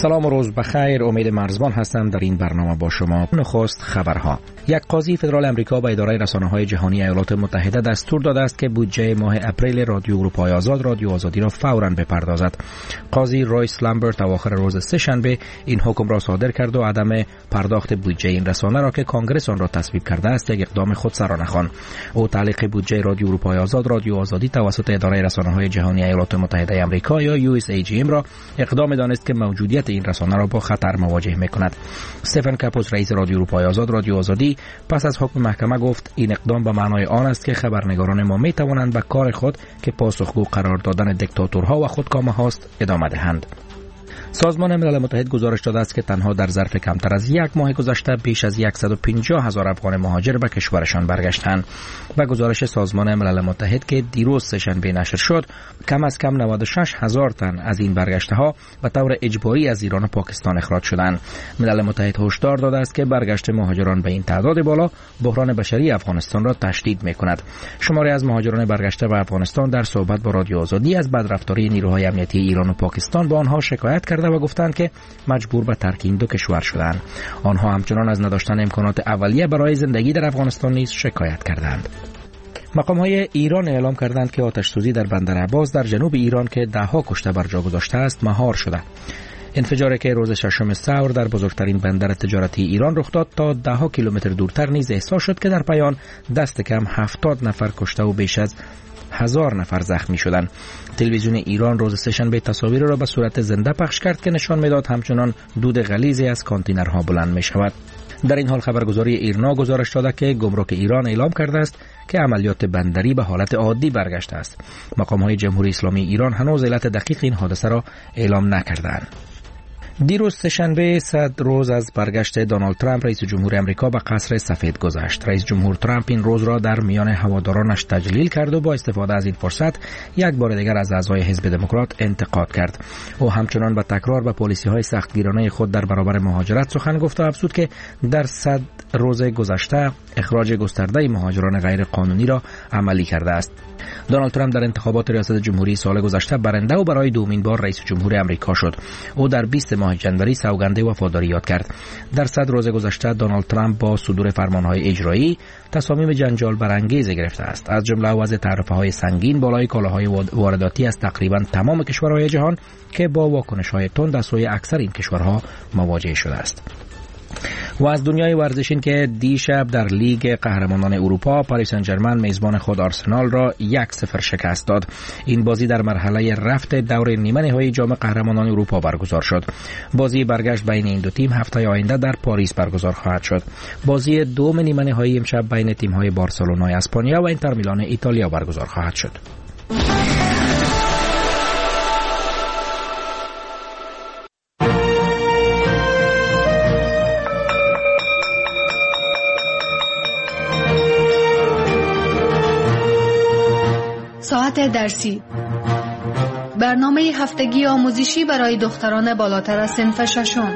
سلام و روز بخیر. امید مرزبان هستم. در این برنامه با شما. نخست خبرها. یک قاضی فدرال امریکا به اداره رسانه‌های جهانی ایالات متحده دستور داده است که بودجه ماه اپریل رادیو اروپای آزاد رادیو آزادی را فوراً بپردازد. قاضی رویس لامبرت اواخر روز سه‌شنبه این حکم را صادر کرد و عدم پرداخت بودجه این رسانه را که کنگره آن را تصویب کرده است یک اقدام خودسرانه خواند. او تعلیق بودجه رادیو اروپای آزاد رادیو آزادی توسط اداره رسانه‌های جهانی ایالات متحده آمریکا یا USAGM را اقدام دانست که موجودیت این رسانه را با خطر مواجه می‌کند. استفن کاپوس رئیس رادیو اروپای آزاد رادیو آزادی پس از حکم محکمه گفت این اقدام به معنای آن است که خبرنگاران ما می‌توانند به کار خود که پاسخگو قرار دادن دیکتاتورها و خودکامه هاست ادامه دهند. سازمان ملل متحد گزارش داده است که تنها در ظرف کمتر از یک ماه گذشته بیش از 150,000 افغان مهاجر به کشورشان برگشتند. و گزارش سازمان ملل متحد که دیروز سه‌شنبه نشر شد، کم از کم 96,000 تن از این برگشته‌ها به طور اجباری از ایران و پاکستان اخراج شدند. ملل متحد هشدار داده است که برگشت مهاجران به این تعداد بالا بحران بشری افغانستان را تشدید می‌کند. شماری از مهاجران برگشته به افغانستان در صحبت با رادیو آزادی از بدرفتاری نیروهای امنیتی ایران و پاکستان با آنها شکایت کردند و گفتند که مجبور به ترک این دو کشور شدند. آنها همچنان از نداشتن امکانات اولیه برای زندگی در افغانستان نیز شکایت کردند. مقام‌های ایران اعلام کردند که آتش‌سوزی در بندر عباس در جنوب ایران که ده‌ها کشته بر جا گذاشته است مهار شده. انفجاری که روز ششم ثور در بزرگترین بندر تجارتی ایران رخ داد تا ده‌ها کیلومتر دورتر نیز احساس شد که در پایان دست کم 70 نفر کشته و بیش از 1000 نفر زخمی شدند. تلویزیون ایران روز سه‌شنبه تصاویر را به صورت زنده پخش کرد که نشان می‌داد همچنان دود غلیظی از کانتینرها بلند می‌شود. در این حال خبرگزاری ایرنا گزارش داده که گمرک ایران اعلام کرده است که عملیات بندری به حالت عادی برگشته است. مقام‌های جمهوری اسلامی ایران هنوز علت دقیق این حادثه را اعلام نکردند. دیروز سه‌شنبه 100 روز از برگشت دونالد ترامپ رئیس جمهور آمریکا به قصر سفید گذشت. رئیس جمهور ترامپ این روز را در میان هوادارانش تجلیل کرد و با استفاده از این فرصت یک بار دیگر از اعضای حزب دموکرات انتقاد کرد. او همچنان به تکرار به پالیسی‌های سختگیرانه خود در برابر مهاجرت سخن گفت و افزود که در 100 روز گذشته اخراج گسترده مهاجران غیر قانونی را عملی کرده است. دونالد ترامپ در انتخابات ریاست جمهوری سال گذشته برنده و برای دومین بار رئیس جمهور آمریکا شد. او در 20 ماه جنوری سوگند وفاداری یاد کرد. در 100 روز گذشته دونالد ترامپ با صدور فرمانهای اجرایی تصامیم جنجال برانگیز گرفته است، از جمله وضع تعرفه‌های سنگین بالای کالاهای وارداتی از تقریبا تمام کشورهای جهان که با واکنش‌های تند از سوی اکثر این کشورها مواجه شده است. و از دنیای ورزش این که دیشب در لیگ قهرمانان اروپا پاریس سن ژرمن میزبان خود آرسنال را 1-0 شکست داد. این بازی در مرحله رفت دور نیمه نهایی جام قهرمانان اروپا برگزار شد. بازی برگشت بین این دو تیم هفته آینده در پاریس برگزار خواهد شد. بازی دوم نیمه نهایی امشب بین تیم‌های بارسلونا اسپانیا و اینتر میلان ایتالیا برگزار خواهد شد. ساعت درسی، برنامه هفتگی آموزشی برای دختران بالاتر از صنف ششم.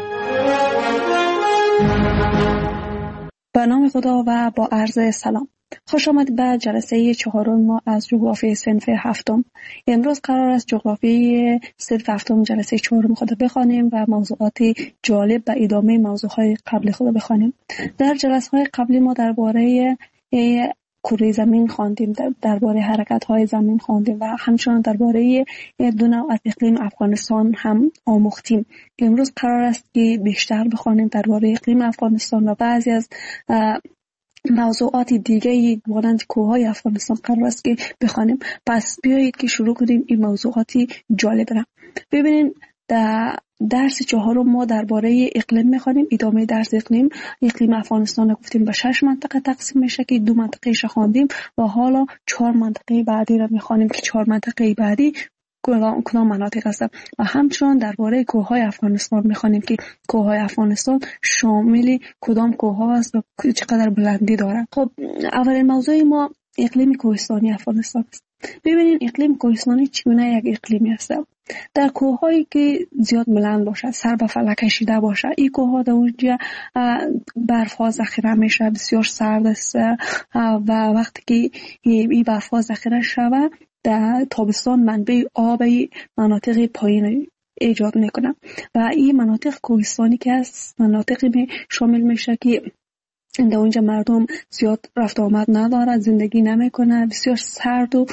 به نام خدا و با عرض سلام. خوش آمد به جلسه چهارم ما از جغرافی صنف هفتم. امروز قرار است جغرافی صنف هفتم جلسه چهارم خود بخوانیم و موضوعات جالب به ادامه موضوعهای قبل خود بخوانیم. در جلسه‌های قبلی ما درباره کره زمین خواندیم، درباره حرکت‌های زمین خواندیم و همچنان درباره دو نوع از اقلیم افغانستان هم آموختیم. امروز قرار است که بیشتر بخوانیم درباره اقلیم افغانستان و بعضی از موضوعات دیگه مانند کوههای افغانستان قرار است که بخوانیم. پس بیایید که شروع کنیم این موضوعاتی جالب را. ببینید در درس چهارم ما درباره اقلیم می‌خوانیم. ادامه درس اقلیم افغانستان گفتیم به 6 منطقه تقسیم میشه که 2 منطقه‌اش خواندیم و حالا 4 منطقه بعدی را می‌خوانیم که 4 منطقه بعدی کدام مناطق هستند و همچنان درباره کوههای افغانستان می‌خوانیم که کوههای افغانستان شامل کدام کوه‌ها است و چقدر بلندی دارند. خب اولین موضوع ما اقلیم کوهستانی افغانستان است. ببینید اقلیم کوهستانی چگونه یک اقلیمی است. در کوه‌هایی که زیاد بلند باشه، سر به فلک کشیده باشه، این کوه‌ها در اونجا برف‌ها ذخیره میشه، بسیار سرد است و وقتی که این برف‌ها ذخیره شود در تابستان منبع آب مناطق پایین ایجاد میکنه. و این مناطق کوهستانی که است مناطقی شامل میشه که در اونجا مردم زیاد رفت آمد ندارد، زندگی نمیکنه، بسیار سرد و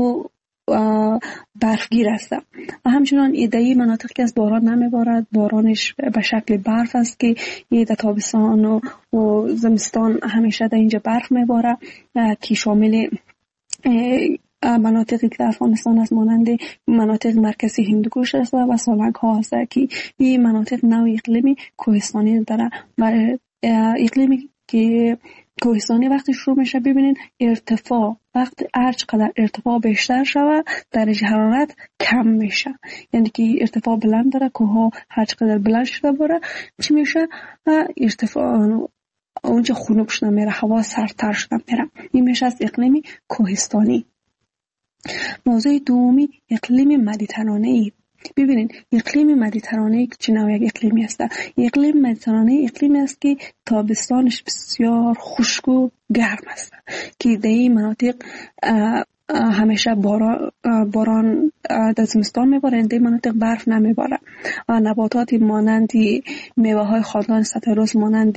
برفگیر است. و همچنان ایدهی مناطق که از باران نمیبارد، بارانش به شکل برف است که در تابستان و زمستان همیشه در اینجا برف میباره که شامل مناطقی که در افغانستان است مانند مناطق مرکزی هندوکش است و سالنگ ها است که این مناطق نوع اقلیمی کوهستانی داره. و اقلیمی که کوهستانی وقتی شروع میشه ببینین ارتفاع وقتی هر چقدر ارتفاع بیشتر شود درجه حرارت کم میشه، یعنی که ارتفاع بلند داره کوه ها هر چقدر بلند شده باره چی میشه ارتفاع اونجا خنک شده میره، هوا سردتر شده میره. این میشه از اقلیم کوهستانی. موضوع دومی اقلیم مدیترانه‌ای. ببینید اقلیم مدیترانه‌ای چه نوع اقلیمی است؟ اقلیم مدیترانه‌ای اقلیمی است که تابستانش بسیار خشک و گرم است که در این مناطق همیشه باران در زمستان میباره، در مناطق برف نمیباره و نباتات مانند میوه های خاردار ستارس مانند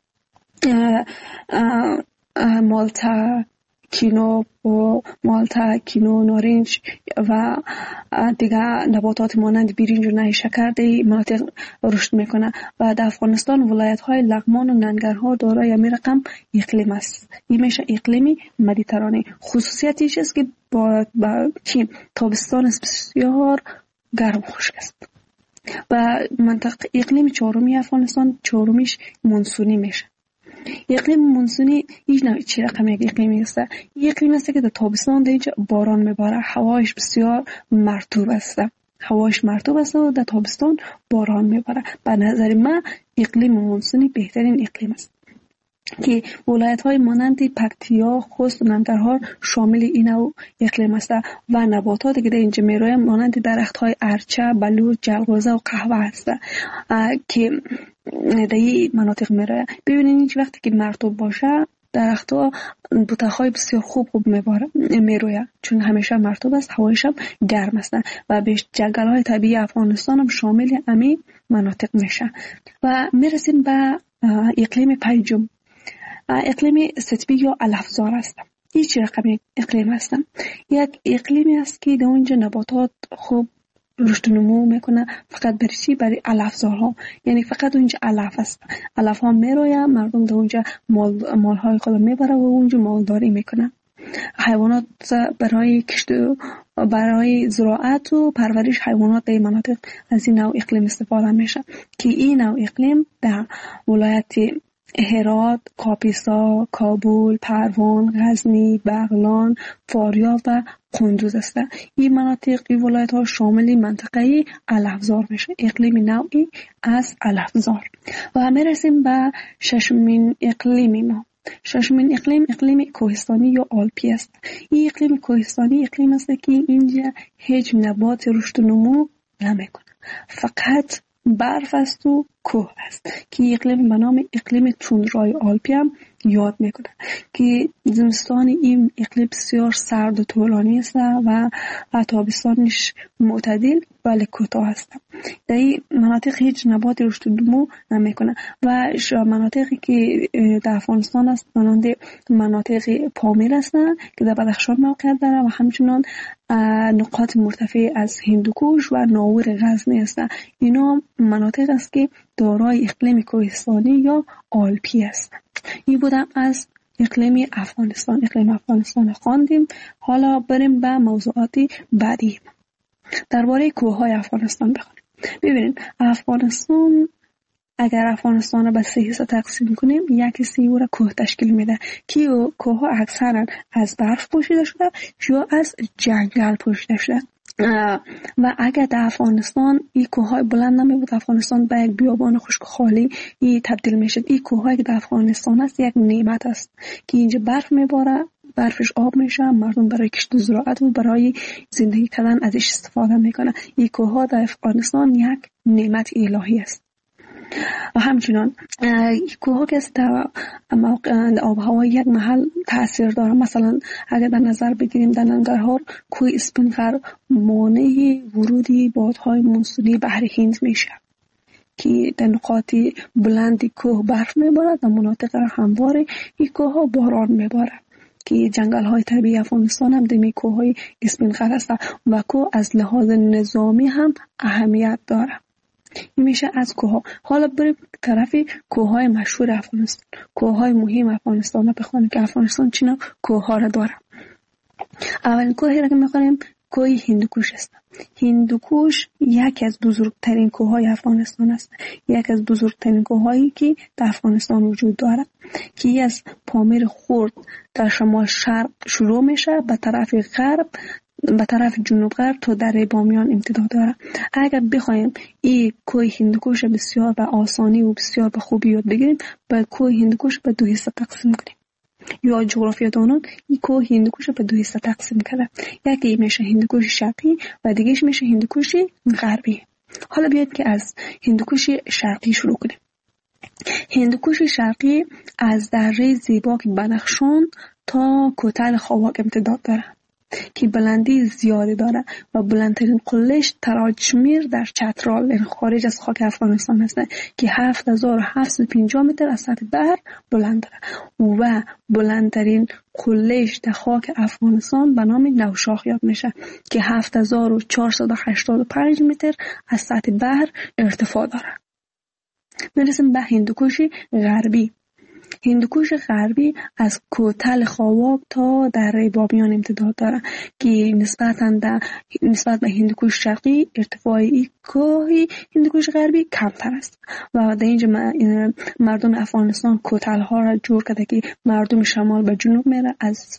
مالتا کینو نارنج و دیگه نباتات مانند برنج و نهی شکر در مناطق رشد میکنه. و در افغانستان ولایت های لغمان و ننگرهار دارای همین رقم اقلیم است. این میشه اقلیم مدیترانه. خصوصیتش است که با تابستان بسیار گرم خشک است. و منطقه اقلیم چهارمی افغانستان چهارمیش مونسونی میشه. اقلیم مونسونی هیچ نوع چی رقم اقلیمی است. اقلیم است که در تابستان در اینجا باران میباره، هوایش بسیار مرطوب است. و در تابستان باران میباره. به نظر من اقلیم مونسونی بهترین اقلیم است که ولایت های مانند پکتیا، خوست و ننگرهار شامل این اقلیم است و نباتاتی که در اینجا میروی مانند درخت های ارچه، بلوط، جلغوزه و قهوه است که در این مناطق میروی. ببینید هیچ وقتی که مرطوب باشه درخت ها بوته‌های بسیار خوب میروی چون همیشه مرطوب است، هوایش هم گرم است و بیش جنگل های طبیعی افغانستان هم شامل همین مناطق میشه. و میرسیم به اقلیم پنجم، اقلیم ستبی یا علفزار است. این چه رقم اقلیم است؟ یک اقلیمی است که در اونجا نباتات خوب رشد و نمو میکنه، فقط برای علفزارها، یعنی فقط اونجا علف است. علف ها میرویه، مردم در اونجا مالهای خود میبره و اونجا مالداری میکنه. حیوانات برای زراعت و پرورش حیوانات در مناطق از این نوع اقلیم استفاده میشه که این نوع اقلیم در ولایت هرات، کاپیسا، کابل، پروان، غزنی، بغلان، فاریاب و قندوز است. این مناطق این ولایت ها شامل منطقه علفزار میشه، اقلیم نوعی از علفزار. و میرسیم به ششمین اقلیم ما. ششمین اقلیم کوهستانی یا آلپی است. این اقلیم کوهستانی اقلیم است که اینجا هیچ نبات رشد و نمو نمیکنه، فقط برف است و کوه است که اقلیم به نام اقلیم توندرای آلپی هم یاد میکنه که زمستان این اقلیم بسیار سرد و طولانی است و تابستانش معتدل ولی کوتاه است. در این مناطق هیچ نبات رشد و نمو نمیکنه. و مناطقی که در افغانستان است مانند مناطق پامیر هستند که در بدخشان موقعیت داره و همچنان نقاط مرتفع از هندوکش و ناور غزنی هستند. اینا مناطق است که دارای اقلیم کوهستانی یا آلپی است. این بودم از اقلیم افغانستان خواندیم. حالا بریم به موضوعات بعدی. درباره کوههای افغانستان بخونیم. ببینید افغانستان اگر افغانستان را به 3 حصه تقسیم کنیم، یک حصه او را کوه تشکیل میده که کوه اکثرا از برف پوشیده شده یا از جنگل پوشیده شده. و اگر در افغانستان این کوههای بلند نمی بود، افغانستان به یک بیابان خشک خالی تبدیل میشد. این کوههایی که در افغانستان است یک نعمت است که اینجا برف میباره، برفش آب میشه، مردم برای کشت و زراعت و برای زندگی کردن ازش استفاده میکنه. این کوهها در افغانستان یک نعمت الهی است. و همچنان کوه که در آب و هوا یک محل تاثیر داره. مثلا اگر در نظر بگیریم در ننگرهار کوه اسپینغر مانع ورودی بادهای مونسونی بحر هند میشه که در نقاط بلند کوه برف میبارد، در مناطق هموار این کوه ها باران میبارد که جنگل های طبیعی افغانستان هم دمی کوه های اسپینغر هست و کوه از لحاظ نظامی هم اهمیت داره. این میشه از کوه ها. حالا بریم طرف کوه های مشهور افغانستان، کوه های مهم افغانستان رو بخونیم که افغانستان چینا کوه ها را داره. اولین کوهی را که میخونیم کوه هندوکوش است. هندوکوش یکی از بزرگترین کوههای افغانستان است. یکی از بزرگترین کوههایی که در افغانستان وجود دارد که از پامیر خرد در شمال شرق شروع میشه به طرف غرب، به طرف جنوب غرب تا دره بامیان امتداد داره. اگر بخوایم این کوه هندوکوش بسیار به آسانی و بسیار به خوبی یاد بگیریم، به کوه هندوکوش به دو حصه تقسیم کنیم. یا جغرافیادانان این کوه هندوکوش به دو حصه تقسیم کرده. یکی میشه هندوکوش شرقی و دیگهش میشه هندوکوش غربی. حالا بیاید که از هندوکوش شرقی شروع کنیم. هندوکوش شرقی از دره زیباک بنفشان تا کوتل خواک امتداد داره که بلندی زیادی داره و بلندترین قلهش تراجمیر در چترال، یعنی خارج از خاک افغانستان هست که 7750 متر از سطح بحر بلند داره و بلندترین قلهش در خاک افغانستان به نام نوشاخ یاد میشه که 7485 متر از سطح بحر ارتفاع داره. میرسیم به هندوکوش غربی. هندوکوش غربی از کوتل خواک تا دره بامیان امتداد داره که نسبت به هندوکوش شرقی ارتفاعی کوه هندوکوش غربی کمتر است و در اینجا مردم افغانستان کوتل ها را جور کرده که مردم شمال به جنوب میره،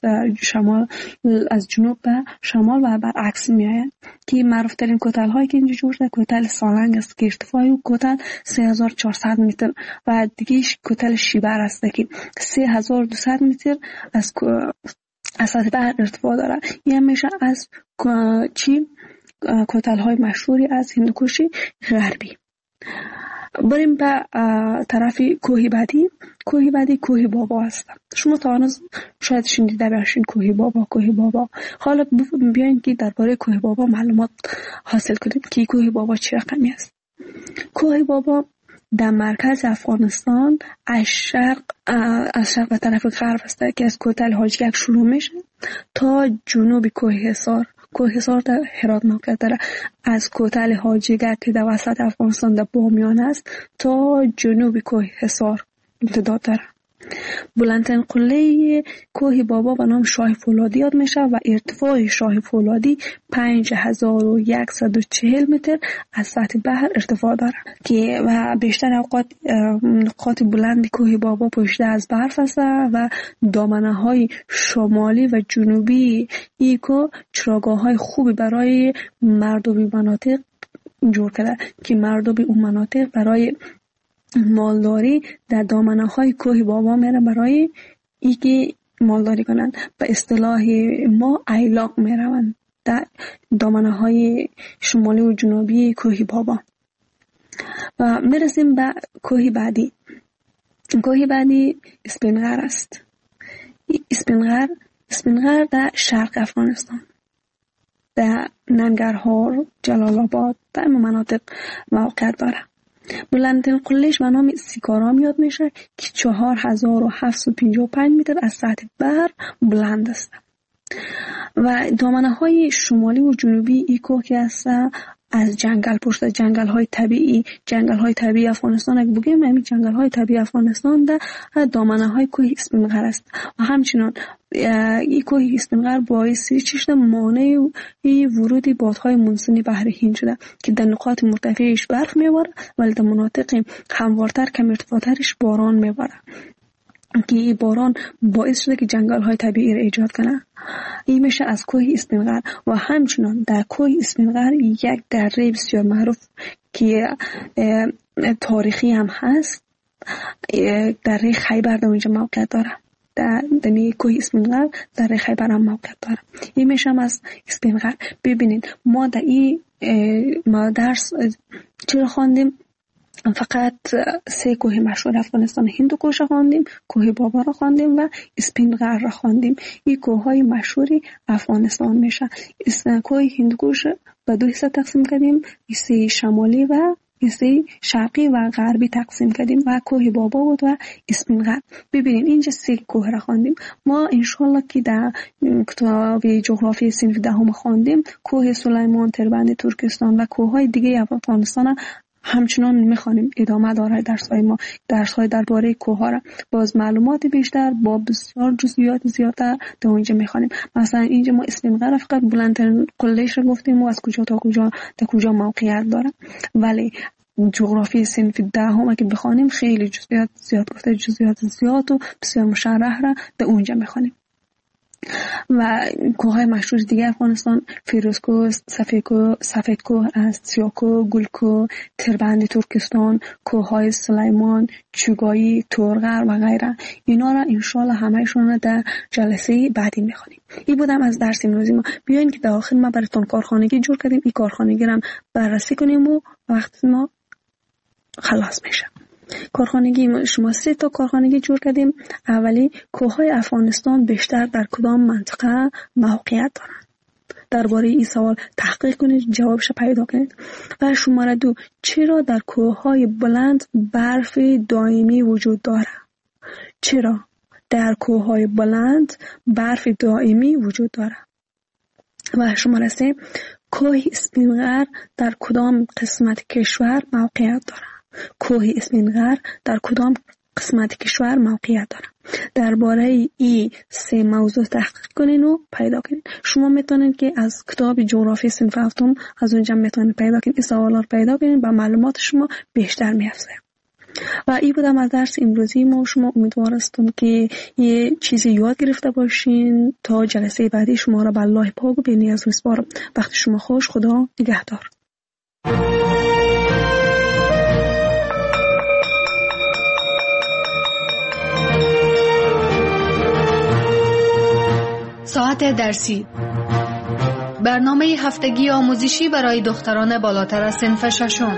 از جنوب به شمال و برعکس میآیند که معروف ترین کوتل هایی که اینجا جور شده کوتل سالنگ است که ارتفاعی کوتل 3400 متر و دیگهش کوتل شیبر است که 3200 متر از سطح بحر ارتفاع داره. یه میشه از کوتل های مشهوری از هندوکوش غربی. بریم به طرف کوه بعدی. کوه بابا است. شما تا هنوز شاید شنیده باشین کوه بابا. حالا بیاین که درباره کوه بابا معلومات حاصل کنیم که کوه بابا چه رقمی است. کوه بابا در مرکز افغانستان از شرق به طرف غرب است که از کوتل حاجگک شروع میشه تا جنوب کوه حصار در هرات موقعیت داره. از کوتل حاجگک که در وسط افغانستان در بامیان است تا جنوب کوه حصار امتداد داره. بلندترین قله کوه بابا به نام شاه فولادی یاد میشه و ارتفاع شاه فولادی 5140 متر از سطح بحر ارتفاع داره که و بیشتر اوقات نقاط بلند کوه بابا پوشیده از برف است و دامنه های شمالی و جنوبی ایکو چراگاه های خوبی برای مردم مناطق جور کرده که مردم اون مناطق برای مالداری در دامنه های کوه بابا میره برای اینکه مالداری کنند. به اصطلاح ما ایلاق میروند در دامنه های شمالی و جنوبی کوه بابا. و میرسیم به کوه بعدی. کوه بعدی اسپینغر است. اسپینغر در شرق افغانستان، در ننگرهار، جلال آباد در این مناطق موقعیت داره. بلندترین قلهش به نام سیکارام یاد میشه که 4755 متر از سطح بحر بلند است و دامنه های شمالی و جنوبی ای کوه که است از جنگل پشت جنگل های طبیعی افغانستان اگه بگیم همین جنگل های طبیعی افغانستان در دامنه های کوه اسپینغر است و همچنان این کوه اسپینغر باعث چشم مانع ورود بادهای مونسونی بحر هند شده که در نقاط مرتفعش برف میباره ولی در مناطق هموارتر کم ارتفاعترش باران میباره که باران باعث شده که جنگل های طبیعی را ایجاد کنه. این میشه از کوه اسپینغر و همچنان در کوه اسپینغر یک دره بسیار معروف که تاریخی هم هست، دره خیبر در اونجا موقعیت داره. در کوه اسپینغر دره خیبر هم موقعیت داره. این میشه از اسپینغر. ببینید ما در این درس چرا خواندیم فقط 3 کوه مشهور افغانستان، هندوکش را خواندیم، کوه بابا را خواندیم و اسپینغر را خواندیم. این کوههای مشهوری افغانستان میشه. کوه هندوکش به 2 حصه تقسیم کردیم، حصه شمالی و حصه شرقی و غربی تقسیم کردیم و کوه بابا بود و اسپینغر. ببینیم اینجا 3 کوه را خواندیم. ما انشالله که در کتاب جغرافی صنف دهم خواندیم کوه سلیمان، تربند ترکستان و کوههای دیگه افغانستان همچنان میخوانیم. ادامه داره درس‌های درباره کوه‌ها را باز معلومات بیشتر با بسیار جزئیات زیادتر در اونجا میخوانیم. مثلا اینجا ما اسپینغر فقط بلندترین قله‌اش رو گفتیم و از کجا تا کجا موقعیت داره، ولی جغرافی صنف دهم که بخوانیم خیلی جزئیات زیاد گفته، جزئیات زیاد و بسیار مشرح را در اونجا میخوانیم. و کوههای مشهور دیگه افغانستان فیروزکوه، سفیدکوه است، سیاکوه، گلکوه، تربند ترکستان، کوههای سلیمان، چوگایی، تورغر و غیره. اینا را انشالله همهشون در جلسه بعدی میخونیم. این بودم از درس امروزی ما. بیاین که در آخر ما براتون کارخانگی جور کردیم، این کارخانگی را بررسی کنیم و وقت ما خلاص میشه. کارخانگی شما 3 تا کارخانگی جور کردیم. اولی کوههای افغانستان بیشتر در کدام منطقه موقعیت دارند؟ درباره این سوال تحقیق کنید، جوابش پیدا کنید. و شماره 2 چرا در کوههای بلند برف دائمی وجود دارد؟ چرا در کوههای بلند برف دائمی وجود دارد؟ و شماره 3 کوه اسپینغر در کدام قسمت کشور موقعیت دارد؟ کوه اسپینغر در کدام قسمت کشور موقعیت داره؟ درباره این 3 موضوع تحقیق کنین و پیدا کنین. شما میتونین که از کتاب جغرافی صنف هفتم از اونجا میتونین پیدا کنین، این سوالات پیدا کنین و معلومات شما بیشتر میافزه. و این بودم از درس امروزی ما. شما امیدوار هستم که یه چیزی یاد گرفته باشین. تا جلسه بعدی شما را به الله پاک و بی‌نیاز میسپارم. وقت شما خوش. خدا نگهدار. ساعت درسی، برنامه هفتگی آموزشی برای دختران بالاتر از صنف ششم.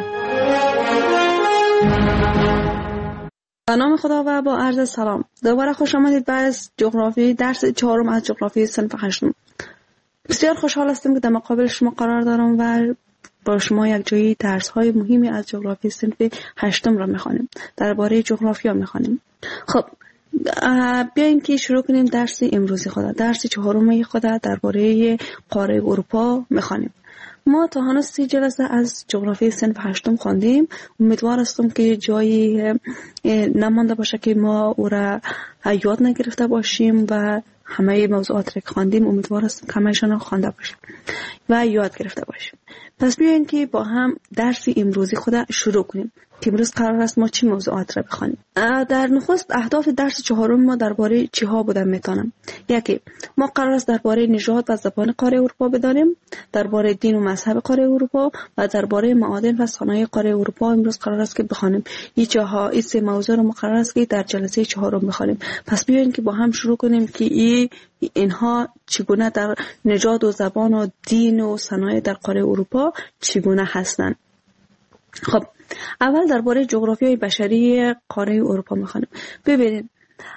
به نام خدا و با عرض سلام. دوباره خوش آمدید به جغرافی درس 4 از جغرافی صنف 8. بسیار خوشحال هستم که در مقابل شما قرار دارم و با شما یک جایی درس‌های مهمی از جغرافی صنف 8 را می‌خوانیم. درباره جغرافیا می‌خوانیم. خب بیاین که شروع کنیم درس امروزی خود. درس 4 خود درباره قاره اروپا می‌خوانیم. ما تا هنوز 30 جلسه از جغرافی صنف 8 خواندیم. امیدوار هستم که جایی نمانده باشه که ما او را یاد نگرفته باشیم و همه موضوعات را که خواندیم امیدوار هستم که همه‌شان را خوانده باشیم و یاد گرفته باشیم. پس بیاین که با هم درس امروزی خود شروع کنیم که امروز قرار است ما چه موضوعات را بخوانیم. در نخست اهداف درس 4 ما درباره چی ها بودن میتونم. یکی، ما قرار است درباره نژاد و زبان قاره اروپا بدانیم، درباره دین و مذهب قاره اروپا و درباره معادن و صنایع قاره اروپا امروز قرار است که بخوانیم. این 3 موضوع رو ما قرار است که در جلسه 4 بخوانیم. پس بیاین که با هم شروع کنیم که اینها چگونه در نژاد و زبان و دین و صنایع در قاره اروپا چگونه هستند. خب اول درباره جغرافیای بشری قاره اروپا میخوانیم. ببینید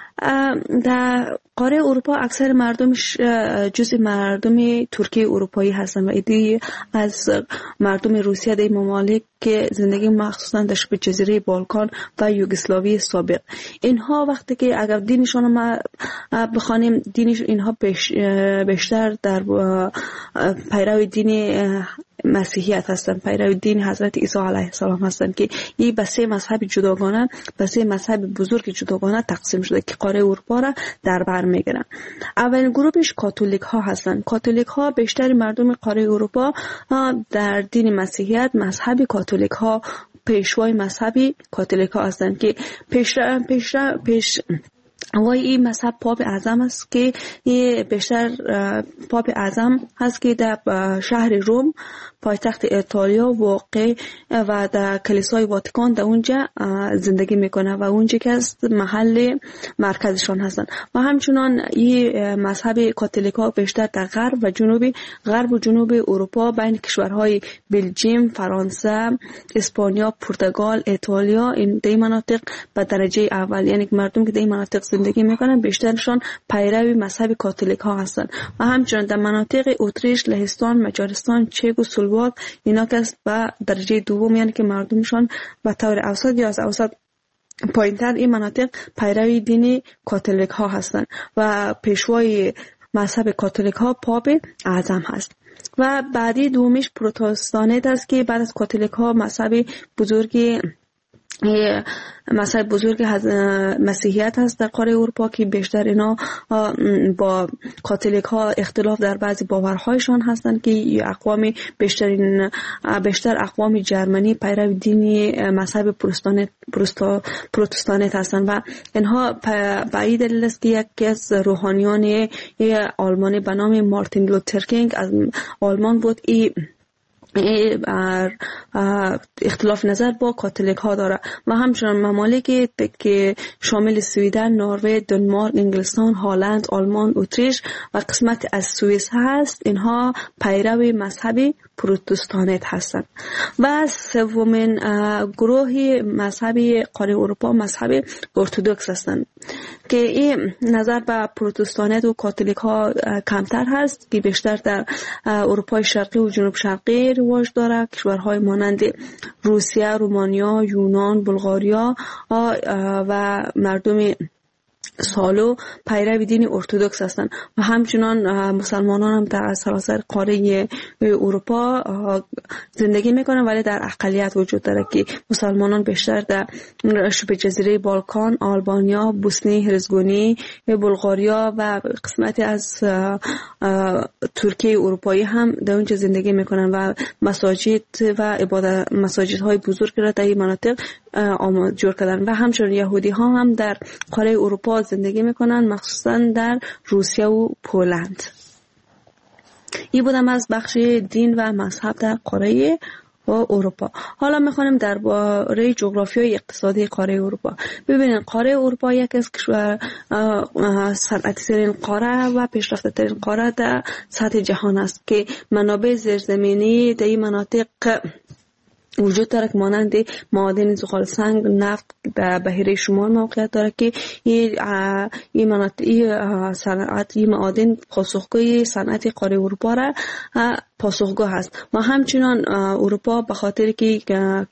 در قاره اروپا اکثر مردمش جزء مردم ترکیه اروپایی هستند و ایده از مردم روسیه در ممالک که زندگی مخصوصا در شبه جزیره بالکان و یوگسلاوی سابق. اینها وقتی که اگر دینشون ما بخوانیم، دینش اینها بیشتر در پیرو دین مسیحیت هستند، پیرو دین حضرت عیسی علیه السلام هستند که این به 3 مذهب جداگانه، به 3 مذهب بزرگ جداگانه تقسیم شده که قاره اروپا را در بر میگیرن. اولین گروهش کاتولیک ها هستند. کاتولیک ها بیشتر مردم قاره اروپا در دین مسیحیت، مذهب کاتولیک ها، پیشوای مذهبی کاتولیک ها هستند که و این مذهب پاپ اعظم است که بیشتر پاپ اعظم هست که در شهر روم پایتخت ایتالیا واقع و در کلیسای واتیکان در اونجا زندگی میکنه و اونجا که است محل مرکزشان هستند. و همچنان این مذهب کاتولیک ها بیشتر در غرب و جنوب اروپا بین کشورهای بلژیم، فرانسه، اسپانیا، پرتغال، ایتالیا این دی مناطق به درجه اول، یعنی مردم که در این مناطق زندگی میکنن بیشترشان پیرو مذهب کاتولیک ها هستند. و همچنان در مناطق اتریش، لهستان، مجارستان، چک و سلواک اینا که به درجه دوم، یعنی که مردمشان به طور اوسط یا از اوسط پایینتر این مناطق پیرو دین کاتولیک ها هستند و پیشوای مذهب کاتولیک ها پاپ اعظم هست. و بعدی دومیش پروتستانت است که بعد از کاتولیک ها مذهب بزرگ مسیحیت هست در قاره اروپا که بیشتر اینا با کاتولیک ها اختلاف در بعضی باورهایشان هستند که بیشتر اقوام جرمنی پیرو دین مذهب پروتستانت هستند و اینها به این دلیل است که یکی از روحانیان آلمانی به نام مارتین لوتر کینگ از آلمان بود اختلاف نظر با کاتولیک ها داره و همچنان ممالکی که شامل سویدن، نروژ، دانمارک، انگلستان، هلند، آلمان، اتریش و قسمت از سوئیس هست اینها پیرو مذهب پروتستانت هستند. و سومین گروه مذهبی قاره اروپا مذهب ارتدوکس هستند که این نظر به پروتستانت و کاتولیک ها کمتر هست که بیشتر در اروپای شرقی و جنوب شرقی رواج داره. کشورهای مانند روسیه، رومانیا، یونان، بلغاریا و مردم سالو پیرو دین ارتدوکس هستند و همچنان مسلمانان هم در سراسر قاره اروپا زندگی میکنن، ولی در اقلیت وجود داره که مسلمانان بیشتر در شبه جزیره بالکان، آلبانیا، بوسنی هرزگونی، بلغاریا و قسمتی از ترکیه اروپایی هم در اونجا زندگی میکنن و مساجد و مساجدهای بزرگ را در این مناطق جور کردن. و همچنین یهودی ها هم در قاره اروپا زندگی میکنن، مخصوصا در روسیه و پولند. این بودم از بخش دین و مذهب در قاره اروپا. حالا میخوانیم درباره جغرافیای اقتصادی قاره اروپا. ببینید قاره اروپا یکی از صنعتی ترین قاره و پیشرفته ترین قاره در سطح جهان است که منابع زیرزمینی در این مناطق وجود داره که مانند معادن زغال سنگ، نفت در بحیره شمال موقعیت داره که این صنعت معادن پاسخگوی صنعت قاره اروپا را پاسخگو هست. و همچنان اروپا به خاطر که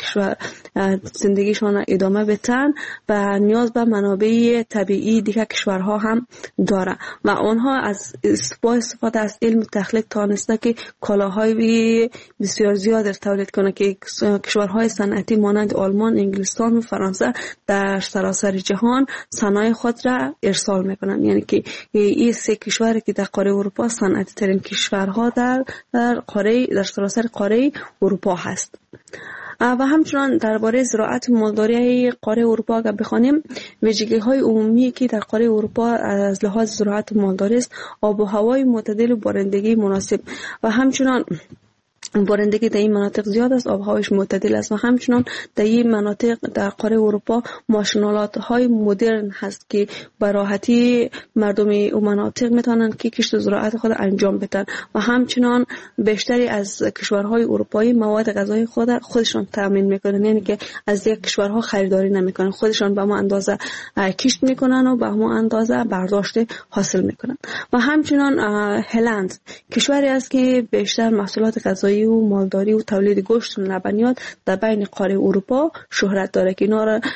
زندگیشان ادامه بدن و نیاز به منابع طبیعی دیگر کشورها هم داره و آنها از استفاده از علم تخلیق توانسته که کالاهای بسیار زیاد تولید کنه که کشورهای صنعتی مانند آلمان، انگلستان و فرانسه در سراسر جهان صنایع خود را ارسال میکنن. یعنی که این سه کشوری که در قاره اروپا صنعتی ترین کشورها در سراسر قاره اروپا هست. و همچنان درباره زراعت و مالداری قاره اروپا اگر بخوانیم، ویژگی‌های عمومی که در قاره اروپا از لحاظ زراعت و مالداری است آب و هوای معتدل و بارندگی مناسب و همچنان بارندگی در این مناطق زیاد است، آب و هوایش معتدل است و همچنان در این مناطق در قاره اروپا ماشین‌آلات‌های مدرن هست که به راحتی مردم این مناطق میتونن که کشت و زراعت خود انجام بدن و همچنان بیشتری از کشورهای اروپایی مواد غذایی خودشان تامین میکنن، یعنی که از دیگر کشورها خریداری نمیکنن، خودشان به ما اندازه کشت میکنن و به ما اندازه برداشت حاصل میکنن. و همچنان هلند کشوری است که بیشتر محصولات غذایی و مالداری و تولید گوشت و لبنیات در بین قاره اروپا شهرت داره که اینا را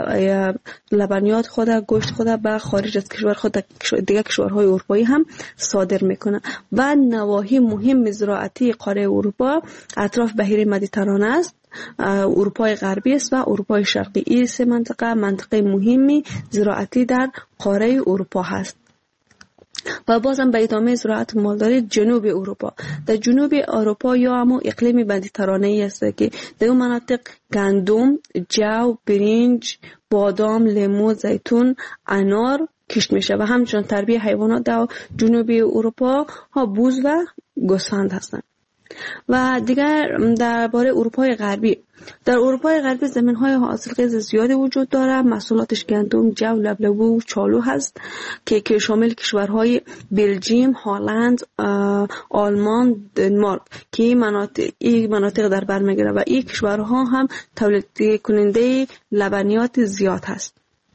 لبنیات خود، گوشت خود به خارج از کشور خود دیگر کشورهای اروپایی هم صادر میکنه. و نواحی مهم زراعتی قاره اروپا اطراف بحیره مدیترانه است، اروپای غربی است و اروپای شرقی. این سه منطقه مهمی زراعتی در قاره اروپا هست. و بازم به ادامه زراعت و مالداری جنوب اروپا. در جنوب اروپا یا همون اقلیم مدیترانه‌ای است که در اون مناطق گندم، جو، برنج، بادام، لیمو، زیتون، انار کشت میشه و همچنین تربیه حیوانات در جنوب اروپا ها بوز و گوسفند هستند. و دیگر درباره اروپای غربی، در اروپای غربی زمین‌های حاصلخیز زیادی وجود دارد. محصولاتش گندم، جو، لبلبو و چالو هست که شامل کشورهای بلژیم، هلند، آلمان، دنمارک که این مناطق در بر میگیره و این کشورها هم تولید کننده لبنیات زیاد هست.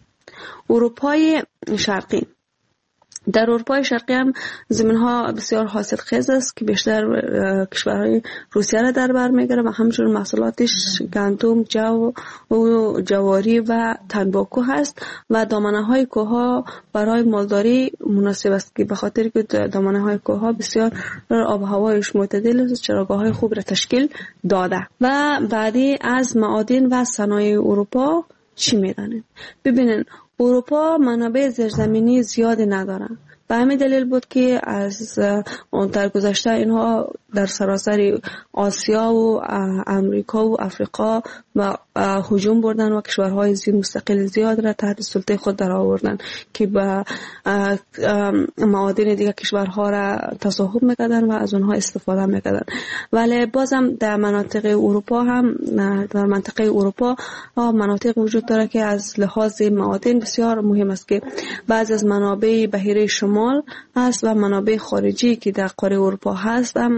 اروپای شرقی، در اروپای شرقی هم زمین‌ها بسیار حاصلخیز است که بیشتر کشورهای روسیه را در بر میگیره و همچنین محصولاتش گندم، جو و جواری و تنباکو هست و دامنه‌های کوه‌ها برای مالداری مناسب است که به خاطر که دامنه‌های کوه‌ها بسیار آب و هوایش معتدل است، چراگاه‌های خوب را تشکیل داده. و بعدی از معادن و صنایع اروپا چی می‌دانید؟ ببینن اروپا منابع زیرزمینی زیادی نداره. به همین دلیل بود که از اون در گذشته اینها در سراسر آسیا و امریکا و افریقا و هجوم بردن و کشورهای مستقل زیاد را تحت سلطه خود در آوردن که با معادن دیگر کشورها را تصاحب میکردن و از اونها استفاده میکردن. ولی بازم در مناطق اروپا هم در منطقه اروپا مناطق وجود داره که از لحاظ معادن بسیار مهم است که بعضی از منابع بحیره شمال هست و منابع خارجی که در قاره اروپا هست هم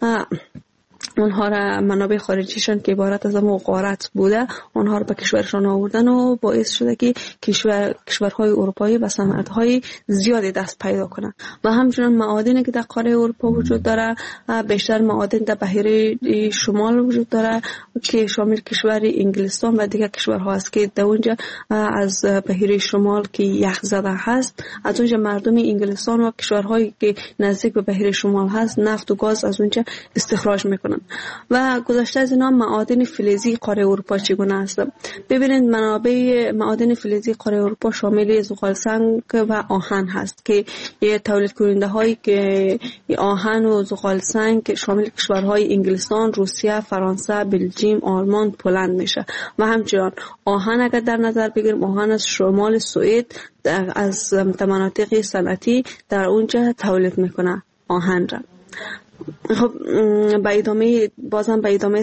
اونها را منابع خارجیشان که عبارت از غارت بوده اونها را به کشورشان آوردن و باعث شده که کشورهای اروپایی به صنعت‌های زیادی دست پیدا کنند. و همچنین معادنی که در قاره اروپا وجود داره بیشتر معادن در بحیره شمال وجود داره که شامل کشور انگلستان و دیگر کشورها است که در اونجا از بحیره شمال که یخ زده هست از اونجا مردم انگلستان و کشورهایی که نزدیک به بحیره شمال هست نفت و گاز از اونجا استخراج میکنن. و گذشته از اینا معادن فلزی قاره اروپا چگونه است؟ ببینید منابع معادن فلزی قاره اروپا شامل زغال سنگ و آهن هست که تولید کننده هایی که آهن و زغال سنگ شامل کشورهای انگلستان، روسیه، فرانسه، بلژیم، آلمان، پولند میشه. و همچنین آهن اگر در نظر بگیریم آهن از شمال سوئد از مناطق صنعتی در اونجا تولید میکنه آهن را. خب بازم به ادامه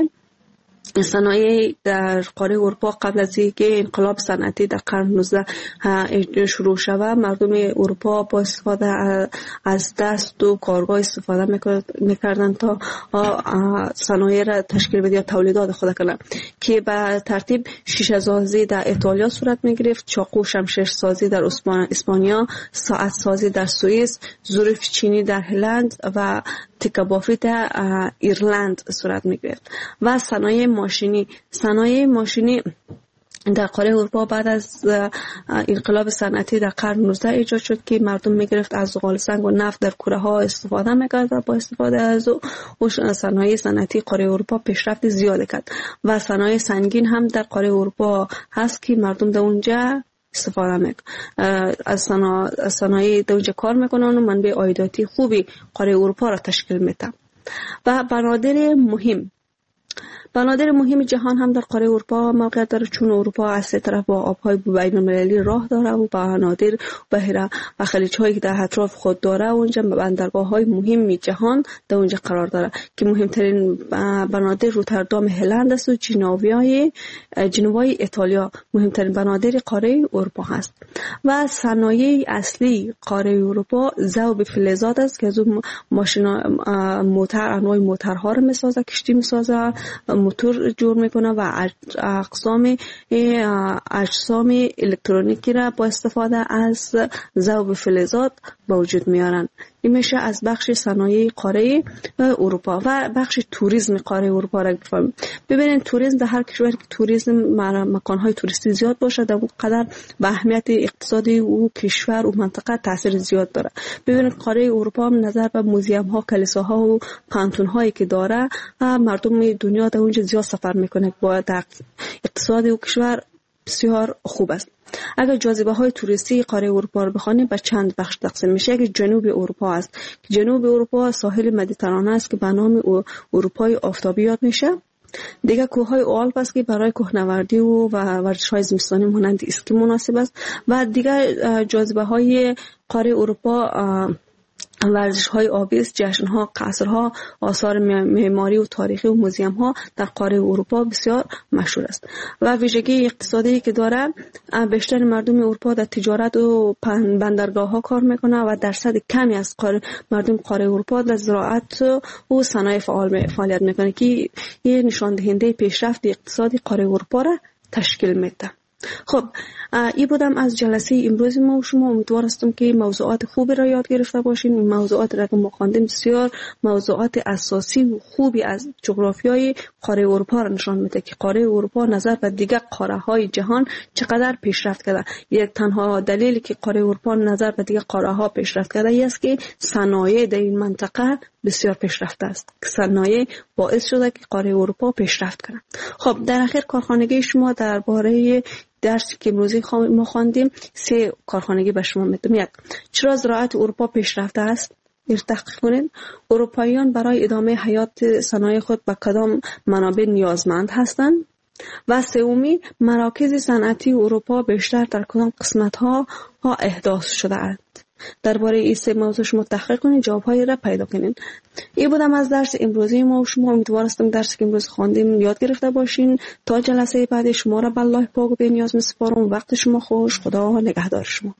صنایع در قاره اروپا قبل از اینکه انقلاب صنعتی در قرن 19 شروع شود مردم اروپا با استفاده از دست و کارگاه استفاده میکردن تا صنایع را تشکیل بده یا تولیدات خود کنند که به ترتیب شیشه سازی در ایتالیا صورت میگرفت، چاقو شمشیر سازی در اسپانیا، ساعت سازی در سوئیس، ظروف چینی در هلند و تکه بافی در ایرلند صورت میگرفت. و صنایع ماشینی در قاره اروپا بعد از انقلاب صنعتی در قرن 19 ایجاد شد که مردم میگرفت از زغال سنگ و نفت در کوره ها استفاده میکرد و با استفاده از او صنایع صنعتی قاره اروپا پیشرفت زیاد کرد. و صنایع سنگین هم در قاره اروپا هست که مردم در اونجا استفاده میکنن از صنایع در اونجا کار میکنن و منبع عایداتی خوبی قاره اروپا را تشکیل میده. و بنادر مهم جهان هم در قاره اروپا موقعیت داره چون اروپا از سه طرف با آبهای بین‌المللی راه داره و بنادر بحیره و خلیج‌هایی که در اطراف خود داره اونجا بندرگاه‌های مهم جهان در اونجا قرار داره که مهمترین بنادر روتردام هلند است و جنوای ایتالیا مهمترین بنادر قاره اروپا هست. و صنایع اصلی قاره اروپا ذوب فلزات است که از اون انواع موترها رو میسازه، کشتی میسازه، موتور جور میکنه و اجسام الکترونیکی را با استفاده از ذوب فلزات به وجود میارن. این میشه از بخش صنایع قاره اروپا. و بخش توریسم قاره اروپا را بفهمیم. ببینید توریسم در هر کشور که توریسم مکانهای توریستی زیاد باشه در اون قدر به اهمیت اقتصادی و کشور و منطقه تاثیر زیاد داره. ببینید قاره اروپا هم نظر به موزیم ها، کلیساها و پانتون هایی که داره مردم دنیا در اونجا زیاد سفر میکنه با اقتصادی و کشور بسیار خوب است. اگر جاذبه های توریستی قاره اروپا رو بخوانیم به چند بخش تقسیم میشه. اگر جنوب اروپا است، جنوب اروپا ساحل مدیترانه است که به نام اروپای آفتابی یاد میشه. دیگه کوههای آلپ است که برای کوهنوردی و ورزش‌های زمستانی مانند اسکی مناسب است. و دیگه جاذبه‌های قاره اروپا ورزش‌های آبی است، جشن‌ها، قصرها، آثار معماری و تاریخی و موزیم‌ها در قاره اروپا بسیار مشهور است. و ویژگی اقتصادی که داره، بیشتر مردم اروپا در تجارت و بندرگاه‌ها کار میکنه و درصد کمی از مردم قاره اروپا در زراعت و صنایع فعالیت میکنه که این نشان دهنده پیشرفت اقتصادی قاره اروپا را تشکیل میده. خب این بودم از جلسه امروز ما و شما. امیدوار هستم که موضوعات خوبی را یاد گرفته باشین. این موضوعات را که ما خواندیم بسیار موضوعات اساسی و خوبی از جغرافیای قاره اروپا را نشان میده که قاره اروپا نظر به دیگر قاره های جهان چقدر پیشرفت کرده. یک تنها دلیلی که قاره اروپا نظر به دیگر قاره ها پیشرفت کرده است که صنایع در این منطقه بسیار پیشرفته است. صنایع باعث شده که قاره اروپا پیشرفت کنه. خب در اخر کارخانگی شما درباره درسی که امروزی ما خواندیم 3 کارخانگی به شما میدم. 1. چرا زراعت اروپا پیشرفته است؟ تحقیق کنید. اروپاییان برای ادامه حیات صنایع خود به کدام منابع نیازمند هستند؟ و 3. مراکز صنعتی اروپا بیشتر در کدام قسمت‌ها احداث شده اند؟ درباره این 3 موضوع شما تحقیق کنید، جواب‌های را پیدا کنید. این بودم از درس امروزی ما و شما. امیدوار هستم درسی که امروز خواندیم یاد گرفته باشین. تا جلسه بعد شما را به الله پاک و بی‌نیاز می‌سپارم. وقت شما خوش. خدا نگهدار شما.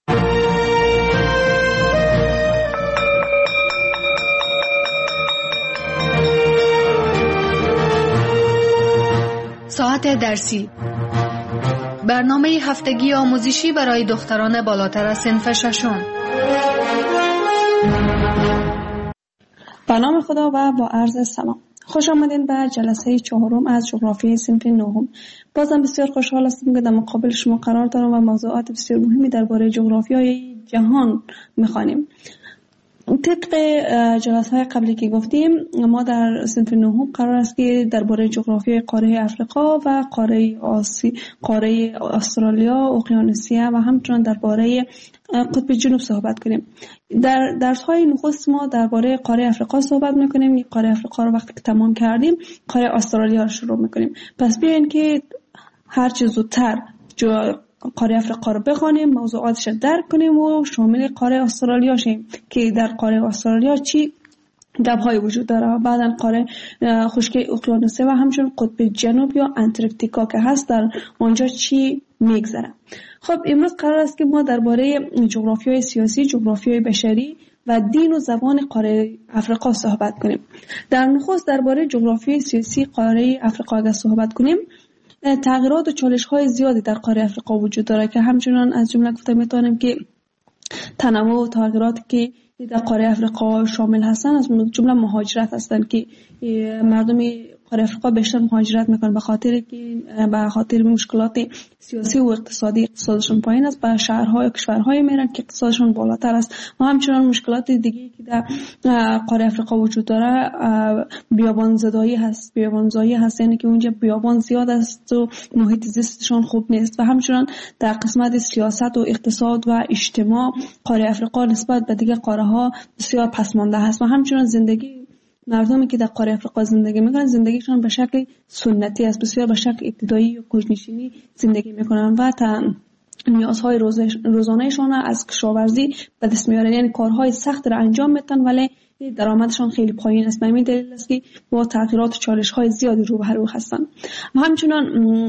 ساعت درسی، برنامه هفتگی آموزشی برای دختران بالاتر از صنف 6. به نام خدا و با عرض سلام. خوش آمدین به جلسه 4 از جغرافیای صنف 9. بازم بسیار خوشحال هستم که در مقابل شما قرار دارم و موضوعات بسیار مهمی درباره جغرافیای جهان می‌خوانیم. طبق جلسه‌های قبلی که گفتیم، ما در صنف 9 قرار است که درباره جغرافیای قاره افریقا و قاره استرالیا، اقیانوسیه و همچنین درباره قطب جنوب صحبت کنیم. در درس‌های نخست ما درباره قاره افریقا صحبت می‌کنیم. قاره افریقا رو وقتی که تمام کردیم، قاره استرالیا رو شروع می‌کنیم. پس بیاین که هر چه زودتر قاره افریقا رو بخوانیم، موضوعاتش رو درک کنیم و شامل قاره استرالیا شیم که در قاره استرالیا چی گپ‌های وجود داره. بعداً قاره خشکی اقیانوسیه و همچنین قطب جنوب یا انتارکتیکا که هست در اونجا چی میگذره. خب امروز قرار است که ما درباره جغرافیای سیاسی، جغرافیای بشری و دین و زبان قاره افریقا صحبت کنیم. در نخست درباره جغرافیای سیاسی قاره افریقا اگر صحبت کنیم، تغییرات و چالش‌های زیادی در قاره افریقا وجود داره که همچنان از جمله گفته میتونیم که تنوع و تغییراتی که در قاره افریقا شامل هستند از جمله مهاجرت هستند که مردم قاره افریقا بیشتر مهاجرت میکنن به خاطر مشکلات سیاسی و اقتصادشون پایین است، به شهرها و کشورهای میرن که اقتصادشون بالاتر است. و همچنان مشکلات دیگه که در قاره افریقا وجود داره بیابانزدایی هست، یعنی که اونجا بیابان زیاد است و محیط زیستشون خوب نیست. و همچنان در قسمت سیاست و اقتصاد و اجتماع قاره افریقا نسبت به دیگه قاره ها بسیار پسمانده هست. و همچنان زندگی مردمی که در قاره افریقا زندگی میکنن زندگیشون به شکل سنتی است، بسیار به شکل ابتدایی و کوچ‌نشینی زندگی میکنن و نیازهای روزانه‌شان از کشاورزی به دست میارن، یعنی کارهای سخت را انجام میدن ولی درآمدشان خیلی پایین است. به همین دلیل است که با تغییرات و چالش‌های زیادی روبرو هستند. و همچنان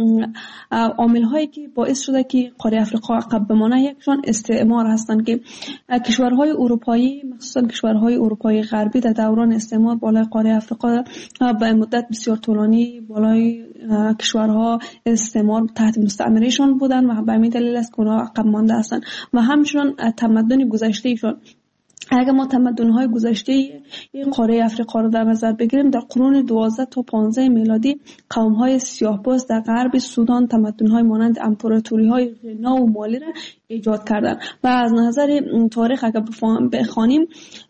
عامل‌هایی که باعث شده که قاره افریقا عقب بمانه، یکشان استعمار هستند که کشورهای اروپایی، مخصوصا کشورهای اروپایی غربی در دوران استعمار بالای قاره افریقا به مدت بسیار طولانی بالای کشورها استعمار تحت مستعمرهشان بودند و به همین دلیل است که اونها عقب مانده هستند. و همچنان تمدن گذشتهشان، اگر ما تمدن‌های گذشته این قاره افریقا رو در نظر بگیریم، در قرون 12 تا 15 میلادی قوم‌های سیاه‌پوست در غرب سودان تمدن‌های مانند امپراتوری‌های غنا و مالی را ایجاد کردند. و از نظر تاریخ اگر بخوانیم،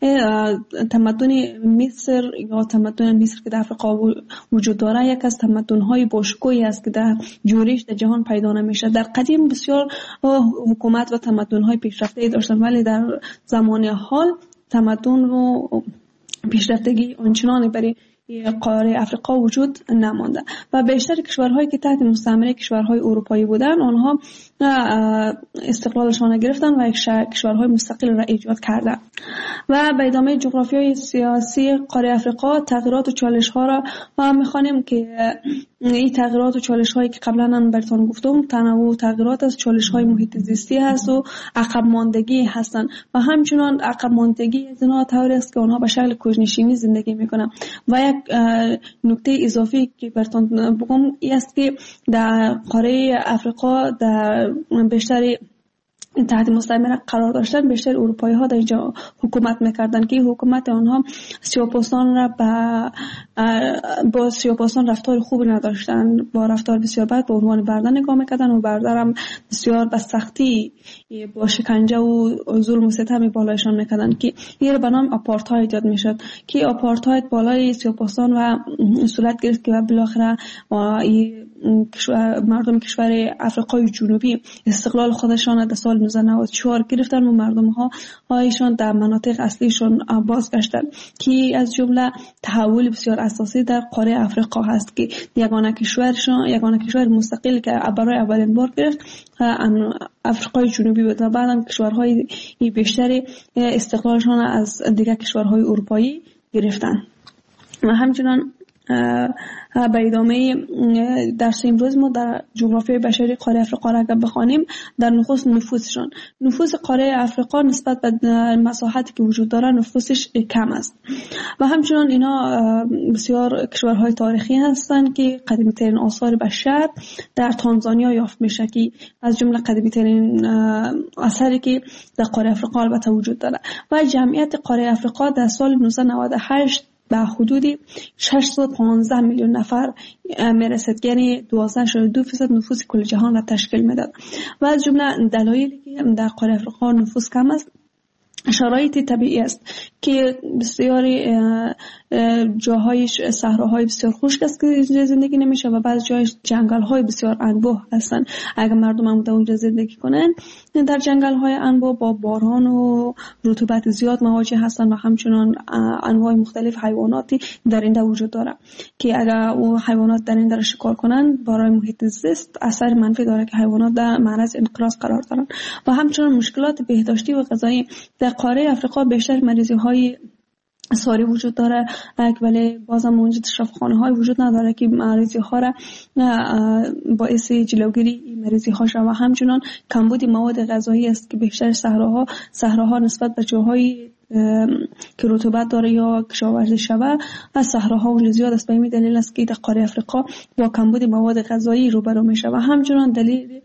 تمدن مصر یا تمدن مصر که در افریقا وجود داره یک از تمدن‌های باشکوهی است که در جوریش در جهان پیدا نمیشه. در قدیم بسیار حکومت و تمدن‌های پیشرفته داشتن ولی در زمان حال تمدن و پیشرفتگی آنچنانی برای قاره افریقا وجود نمانده و بیشتر کشورهایی که تحت مستعمره کشورهای اروپایی بودن آنها استقلالشان گرفتن و کشورهای مستقل را ایجاد کردند و به ادامه جغرافیای سیاسی قاره افریقا تغییرات و چالش ها را می‌خوانیم که این تغییرات و چالش هایی که قبلا من براتون گفتم تنوع تغییرات از چالش های محیط زیستی هست و عقب ماندگی هستند و همچنان عقب ماندگی از اینها طوری است که آنها به شکل کوچ‌نشینی زندگی میکنند و یک نکته اضافی که براتون بگم این است که در قاره افریقا در بیشتر تحت مستعمره قرار داشتن بیشتر اروپایی ها در اینجا حکومت میکردن که حکومت آنها سیاه‌پوستان را با سیاه‌پوستان رفتار خوبی نداشتن، با رفتار بسیار بد به عنوان برده نگاه میکردن و برده هم بسیار به سختی با شکنجه و ظلم و ستم بالایشان میکردن که این به نام آپارتاید یاد میشد که آپارتاید بالای سیاه‌پوستان و صورت گرفت که بالاخره مردم کشور افریقای جنوبی استقلال خودشان در سال 1994 گرفتن و مردم هایشان در مناطق اصلیشون بازگشتن که از جمله تحول بسیار اساسی در قاره افریقا هست که یگانه کشور مستقل که برای اولین بار گرفت افریقای جنوبی بود و بعدم کشورهای بیشتری استقلالشان از دیگر کشورهای اروپایی گرفتن و همچنان به ادامه درس امروز ما در جغرافیای بشری قاره افریقا را اگر بخوانیم در نفوسشان نفوس قاره افریقا نسبت به مساحتی که وجود داره نفوسش کم است و همچنان اینا بسیار کشورهای تاریخی هستند که قدیمی ترین آثار بشر در تانزانیا یافت میشه که از جمله قدیمی ترین اثری که در قاره افریقا البته وجود داره و جمعیت قاره افریقا در سال 1998 به حدود 615 میلیون نفر میرسد، یعنی 12.2% نفوس کل جهان را تشکیل میداد و از جمله دلایلی که در قاره افریقا نفوس کم است شرایط طبیعی است که بسیاری جاهایش صحراهای بسیار خشک است که زندگی نمیشه و بعض جایش جنگل‌های بسیار انبوه هستند. اگر مردم هم در اونجا زندگی کنند در جنگل‌های انبوه با باران و رطوبت زیاد مواجه هستند و همچنان انواع مختلف حیواناتی در اینجا وجود داره که اگر او حیوانات در اینجا شکار کنند برای محیط زیست اثر منفی داره که حیوانات در معرض انقراض قرار دارند و همچنان مشکلات بهداشتی و غذایی در قاره افریقا بیشتر مریضی‌های ساری وجود داره ولی بازم اونجا تشرفخانه‌های وجود نداره که مریضی‌ها را باعث جلوگیری مریضی‌ها شود و همچنان کمبود مواد غذایی است که بیشتر صحراها نسبت به جاهای که رطوبت داره یا کشاورزی شده از صحراها اونجا زیاد است. به این دلیل است که در قاره افریقا با کمبود مواد غذایی روبرو میشه و همچنان دلیل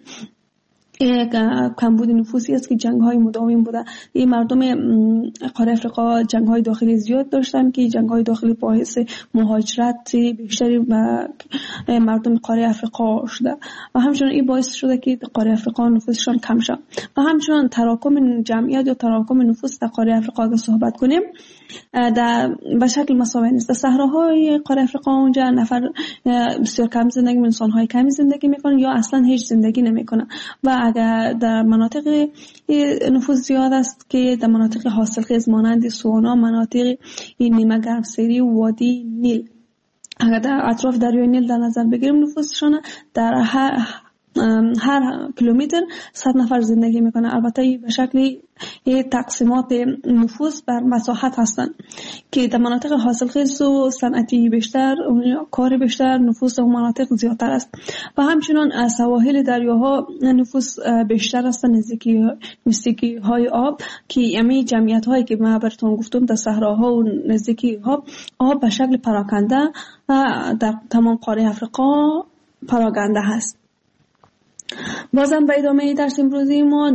کمبود نفوسی است که جنگ‌های مداوم بوده. این مردم قاره افریقا جنگ‌های داخلی زیاد داشتن که جنگ‌های داخلی باعث مهاجرت بیشتری مردم قاره افریقا شده و همچنان این باعث شده که قاره افریقا نفوسشان کم شد و همچنان تراکم جمعیت یا تراکم نفوس در قاره افریقا اگر صحبت کنیم در به شکل مساوی نیست. در صحراهای قاره افریقا اونجا نفر بسیار کم زندگی می‌کنن، انسان‌های کمی زندگی می‌کنن یا اصلا هیچ زندگی نمی‌کنن و اگر در مناطق نفوس زیاد است که در مناطق حاصلخیز مانند سوانا، مناطق نیمه گرمسیری و وادی نیل اگر در اطراف دریای نیل در نظر بگیریم نفوسشان در هر کیلومتر 100 نفر زندگی میکنه. البته به شکلی تقسیمات نفوس بر مساحت هستند که در مناطق حاصلخیز و صنعتی بیشتر کار بیشتر نفوس اون مناطق زیادتر است و همچنان سواحل دریاها نفوس بیشتر است نزدیکی های آب که امی جمعیت هایی که من براتون گفتم در صحراها و نزدیکی آب به شکل پراکنده در تمام قاره افریقا پراکنده هست. بازم به ادامه درس امروزی ما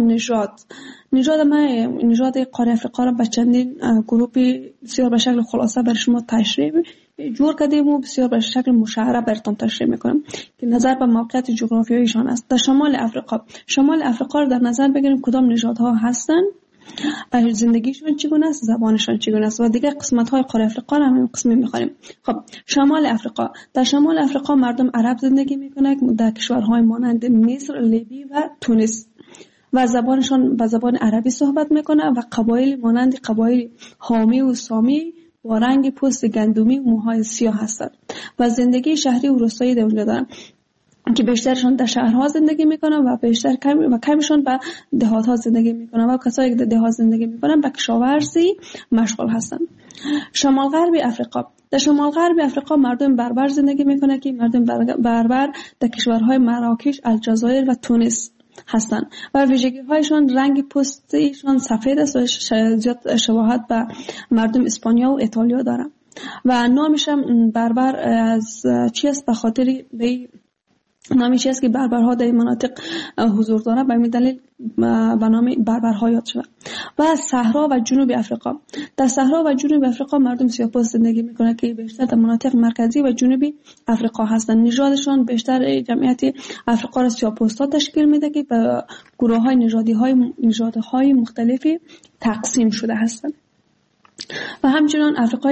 نژاد قاره افریقا را به چندین گروه بسیار به شکل خلاصه بر شما تشریح جور کردیم و بسیار به شکل مشخص براتون تشریح میکنم که نظر به موقعیت جغرافیاییشان است. در شمال افریقا را در نظر بگیریم کدام نژادها هستند، زندگیشون چگونه است، زبانشون چگونه است و دیگر قسمت‌های قاره افریقا را همین قسمی می‌خوانیم. خب در شمال افریقا مردم عرب زندگی می‌کنند در کشورهای مانند مصر، لیبی و تونس و زبانشون به زبان عربی صحبت می‌کنند و قبایل مانند قبایل حامی و سامی با رنگ پوست گندمی و موهای سیاه هستند و زندگی شهری و روستایی در اونجا دارند که بیشترشون در شهرها زندگی میکنن و کمشون به دهات ها زندگی میکنن و کسایی که در دهات زندگی میکنن به کشاورزی مشغول هستند. شمال غرب افریقا. در شمال غرب افریقا مردم بربر زندگی میکنه که مردم بربر در کشورهای مراکش، الجزایر و تونس هستند و ویژگی هایشان رنگ پوستشان سفید است و زیاد شباهت به مردم اسپانیا و ایتالیا دارند و نامش بربر از چیست؟ به خاطر نامی چیست که بربرها در این مناطق حضور دارند، به همین دلیل به نام بربرها یاد شده. و صحرا و جنوب افریقا. در صحرا و جنوب افریقا مردم سیاه‌پوست زندگی میکنند که بیشتر در مناطق مرکزی و جنوبی افریقا هستند. نژادشان بیشتر جمعیت افریقا را سیاه‌پوستا تشکیل میده که به گروه‌های نژادهای مختلفی تقسیم شده هستند. و همچنین افریقای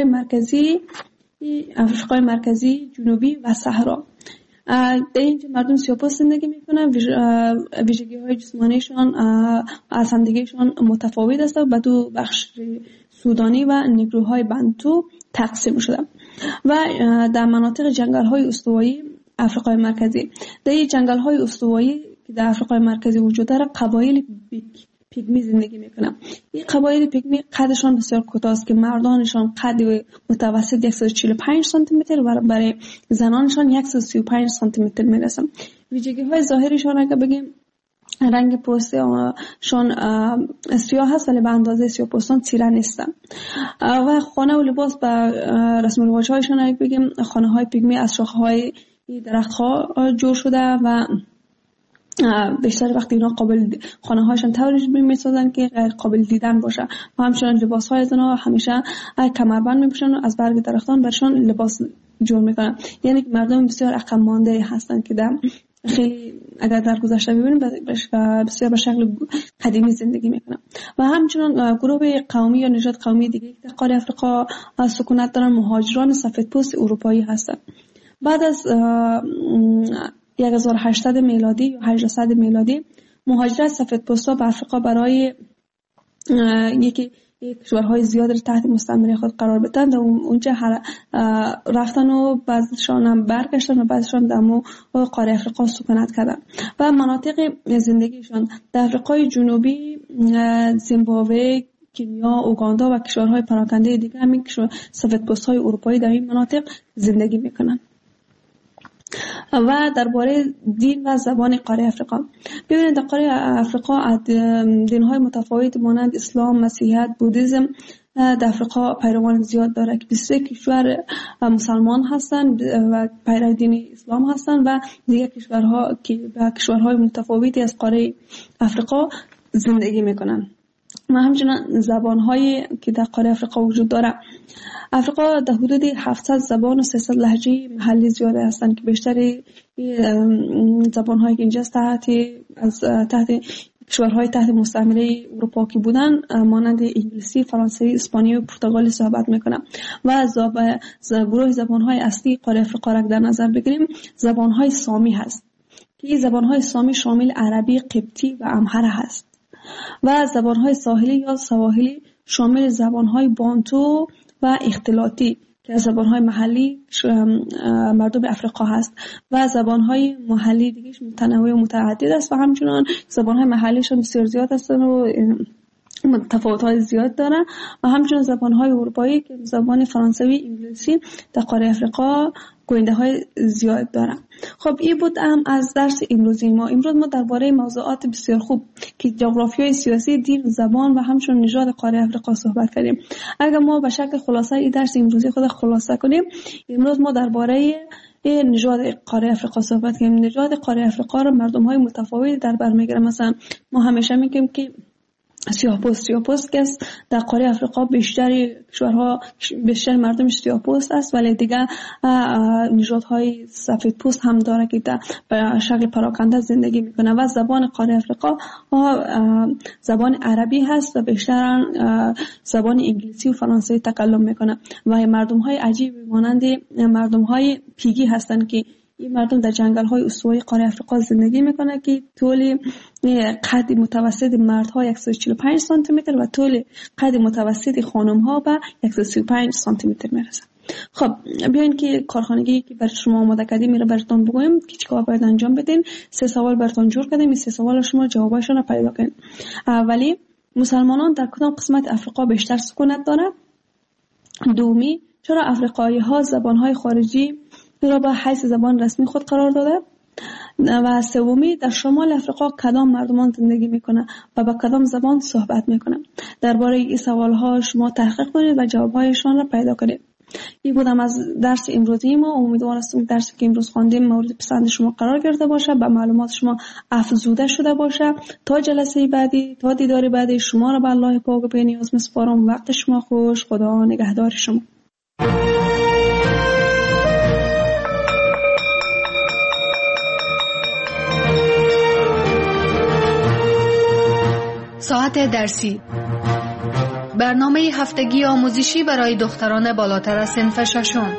مرکزی، جنوبی و صحرا. در اینجا مردم سیاه‌پوست زندگی میکنن. ویژگی‌های جسمانیشان از همدیگه‌شان متفاوت است و به دو بخش سودانی و نیگروهای بنتو تقسیم شده. و در مناطق جنگل‌های استوایی افریقای مرکزی، در این جنگل‌های استوایی که در افریقای مرکزی وجود داره، قبایل پیگمی زندگی میکنن. این قبایل پیگمی قدشان بسیار کوتاه است که مردانشان قد متوسط 145 سانتی متر و برای زنانشان 135 سانتی متر میرسن. ویژگی های ظاهریشان اگه بگیم رنگ پوستشان سیاه هست ولی به اندازه سیاه‌پوستان تیره نیستن. و خانه و لباس به رسم و رواج هایشان اگه بگیم خانه های پیگمی از شاخه های درخت ها جور شده و بیشتر وقتی اینا خانه هاشون طوری میسازن که غیر قابل دیدن باشه و همچنین لباس های اینا همیشه کمربند میپوشن و از برگ درختان برشان لباس جور میکنن. یعنی که مردم بسیار عقب مانده هستن که در خیلی اگر در گذشته ببینیم بسیار به شکل قدیمی زندگی میکنن. و همچنین گروه قومی یا نژاد قومی دیگه که در قاره افریقا سکونت دارن مهاجران سفیدپوست اروپایی هستن. بعد از 1800 میلادی یا 800 میلادی مهاجرت سفیدپوستا به افریقا برای یکی کشورهای زیاد را تحت مستعمره خود قرار بدن و اونجا رفتن و بعضیشان هم برگشتن و بعضیشان در قاره افریقا سکونت کردن و مناطق زندگیشان در افریقای جنوبی، زیمبابوه، کنیا، اوگاندا و کشورهای پراکنده دیگه همین سفیدپوست‌های اروپایی در این مناطق زندگی میکنن. و درباره دین و زبان قاره افریقا، ببینید در قاره افریقا دین‌های متفاوت مانند اسلام، مسیحیت، بودیسم در افریقا پیروان زیاد داره که 23 کشور مسلمان هستند و پیرو دین اسلام هستند و دیگر کشورها که به کشورهای متفاوتی از قاره افریقا زندگی میکنن. و همچنین زبان‌هایی که در قاره افریقا وجود داره. افریقا در حدود 700 زبان و 300 لهجه محلی زیاده هستند که بیشتر زبان‌هایی که اینجا تحت کشورهای تحت مستعمره اروپا که بودن مانند انگلیسی، فرانسوی، اسپانیایی و پرتغالی صحبت میکنن. و گروه زبان‌های اصلی قاره افریقا را در نظر بگیریم زبان‌های سامی هست که این زبان‌های سامی شامل عربی، قبطی و امهره هست. و زبان‌های ساحلی یا سواحلی شامل زبان‌های بانتو و اختلاطی که از زبان‌های محلی مردم افریقا هست و زبان‌های محلی دیگه‌اش متنوع و متعدد است و همچنان زبان‌های محلیشون بسیار زیاد هستن و تفاوت‌های زیاد دارن و همچنان زبان‌های اروپایی که زبان فرانسوی، انگلیسی در قاره افریقا گوینده‌های زیاد دارن. خب این بود از درس امروزی ما. امروز ما درباره موضوعات بسیار خوب که جغرافیای سیاسی، دین، زبان و همچنین نژاد قاره افریقا صحبت کردیم. اگر ما به شکل خلاصه این درس امروزی خود خلاصه کنیم، امروز ما درباره نژاد قاره افریقا صحبت کردیم. نژاد قاره افریقا را مردم‌های متفاوتی در بر می‌گیرن. مثلا ما همیشه میگیم که سیاه‌پوست که در قاره افریقا بیشتر کشورها بیشتر مردمش سیاه‌پوست است ولی دیگه نژادهای سفیدپوست هم داره که به شکل پراکنده زندگی میکنه. و زبان قاره افریقا زبان عربی هست و بیشتر زبان انگلیسی و فرانسوی تکلم میکنه و مردم‌های عجیب مانند مردم‌های پیگی هستند که این مردم در جنگل‌های استوایی قاره آفریقا زندگی میکنه که طول قد متوسط مردها 145 سانتی متر و طول قد متوسط خانم‌ها به 135 سانتی متر میرسه. خب بیاین که کارخانگی که بر شما آماده کردیم میره براتون بگویم که چیکار باید انجام بدین. 3 سوال براتون جور کردیم، این 3 سوال شما جوابشون رو پیدا کنید. اولی، مسلمانان در کدام قسمت افریقا بیشتر سکونت دارند؟ دومی، چرا افریقایی ها زبان های خارجی را به حیث زبان رسمی خود قرار داده؟ و سومی، در شمال افریقا کدام مردمان زندگی میکنه و با کدام زبان صحبت میکنه؟ درباره این سوال ها شما تحقیق کنید و جواب هایشان را پیدا کنید. این بودم از درس امروزی ما. امیدوارم درسی که امروز خواندیم مورد پسند شما قرار گرفته باشه، به معلومات شما افزوده شده باشه. تا جلسه بعدی، تا دیدار بعدی، شما را به الله پاک و بی‌نیاز میسپارم. وقت شما خوش. خدا نگهدار شما. ساعت درسی، برنامه هفتگی آموزشی برای دختران بالاتر از صنف ششم.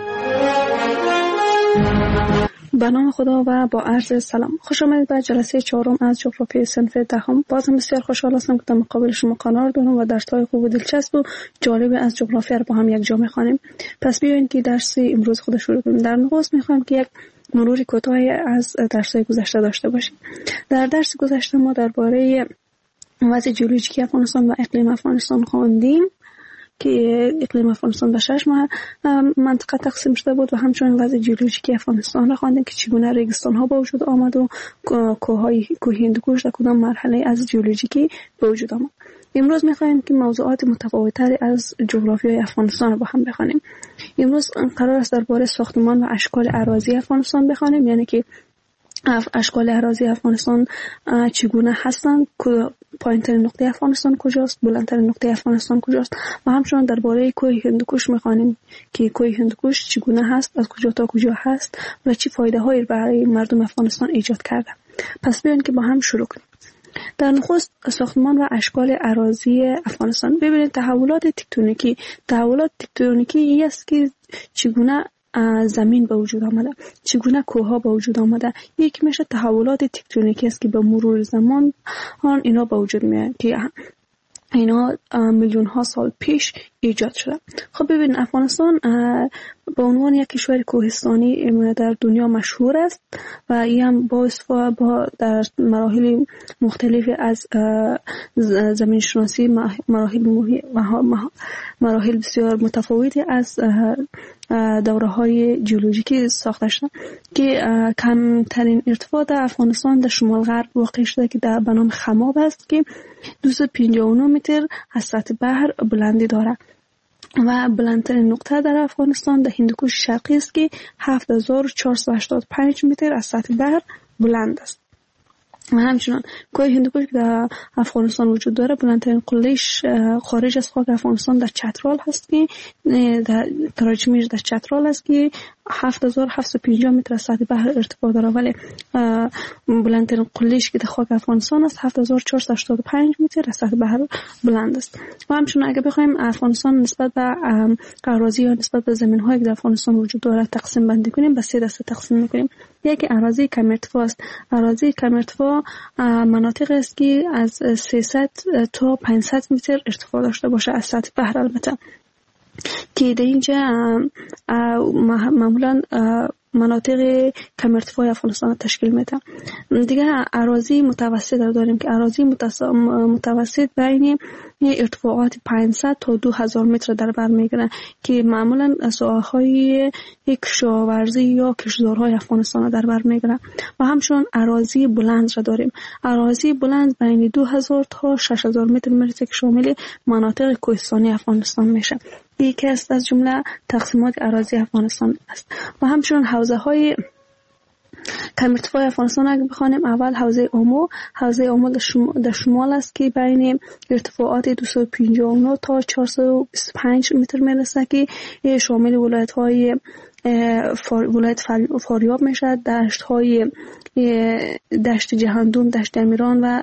به نام خدا و با عرض سلام. خوش آمدید به جلسه 4 از جغرافی صنف دهم. بازم بسیار خوشحال هستم که در مقابل شما قرار دارم و درس‌های خوب و دلچسب و جالب از جغرافی را با هم یک جا می‌خوانیم. پس بیاین که درس امروز خود شروع کنیم. در نخست می‌خوام که یک مرور کوتاهی از درس‌های گذشته داشته باشیم. در درس گذشته ما درباره وضع جیولوژیکی افغانستان و اقلیم افغانستان خواندیم که اقلیم افغانستان به 6 منطقه تقسیم شده بود و همچنین وضع جیولوژیکی افغانستان را خواندیم که چگونه ریگستان ها به وجود آمد و کوه هندوکش در کدام مرحله از جیولوژیکی به وجود آمد. امروز می‌خوایم که موضوعات متفاوت‌تری از جغرافیای افغانستان را با هم بخوانیم. امروز قرار است درباره ساختمان و اشکال اراضی افغانستان بخوانیم، یعنی که اشکال اراضی افغانستان چگونه هستند، پایین‌ترین نقطه افغانستان کجاست، بلندترین نقطه افغانستان کجاست و همچنین درباره کوه هندوکش می‌خوانیم که کوه هندوکش چگونه هست، از کجا تا کجا هست و چه فایده‌هایی برای مردم افغانستان ایجاد کرده. پس بیاین که با هم شروع کنیم. در نخست ساختمان و اشکال اراضی افغانستان. ببینید تحولات تکتونیکی است که چگونه زمین به وجود آمده، چگونه کوه‌ها به وجود آمده. یک میشه تحولات تکتونیکی است که به مرور زمان اینا به وجود میاد که اینا میلیون ها سال پیش ایجاد شده. خب ببین افغانستان به عنوان یک کشور کوهستانی در دنیا مشهور است و این هم باعث در مراحل مختلفی از زمین شناسی مراحل بسیار متفاوتی از دوره‌های جیولوژیکی ساخته شده که کمترین ارتفاع در افغانستان در شمال غرب واقع شده که در بنام خماب است که 259 متر از سطح بحر بلندی دارد و بلندترین نقطه در افغانستان در هندوکش شرقی است که 7485 متر از سطح بحر بلند است. و همچنان کوه هندوکش که در افغانستان وجود داره بلندترین قله‌اش خارج از خاک افغانستان در چترال هست که در تراجمیر در چترال است که 7750 متر از سطح بحر ارتفاع داره، ولی بلندترین قله‌اش که در خاک افغانستان است 7485 متر از سطح بحر بلند است. و همچنان اگه بخوایم افغانستان نسبت به اراضی یا نسبت به زمین‌هایی که در افغانستان وجود داره تقسیم بندی کنیم، به 3 دسته تقسیم می‌کنیم. یکی اراضی کم ارتفاع است. اراضی کم ارتفاع مناطق است که از 300 تا 500 متر ارتفاع داشته باشه از سطح بحر، البته که در اینجا معمولا مناطق کم ارتفاع افغانستان تشکیل میده. دیگه اراضی متوسط داریم که اراضی متوسط بین ارتفاعات 500 تا 2000 متر در بر میگیره که معمولا ساحه‌های کشاورزی یا کشتزارهای افغانستان در بر میگیره. و همچنین اراضی بلند را داریم. اراضی بلند بین 2000 تا 6000 متر میرسه که شامل مناطق کوهستانی افغانستان میشه. یکی از جمله تقسیمات اراضی افغانستان است. و همچنین حوزه‌های کم ارتفاع افغانستان اگه بخوانیم، اول حوزه اومو در شمال است که بین ارتفاعات 259 تا 425 متر میرسه که شامل ولایت‌های ولایت فاریاب میشه، دشت جهندم، دشت امیران و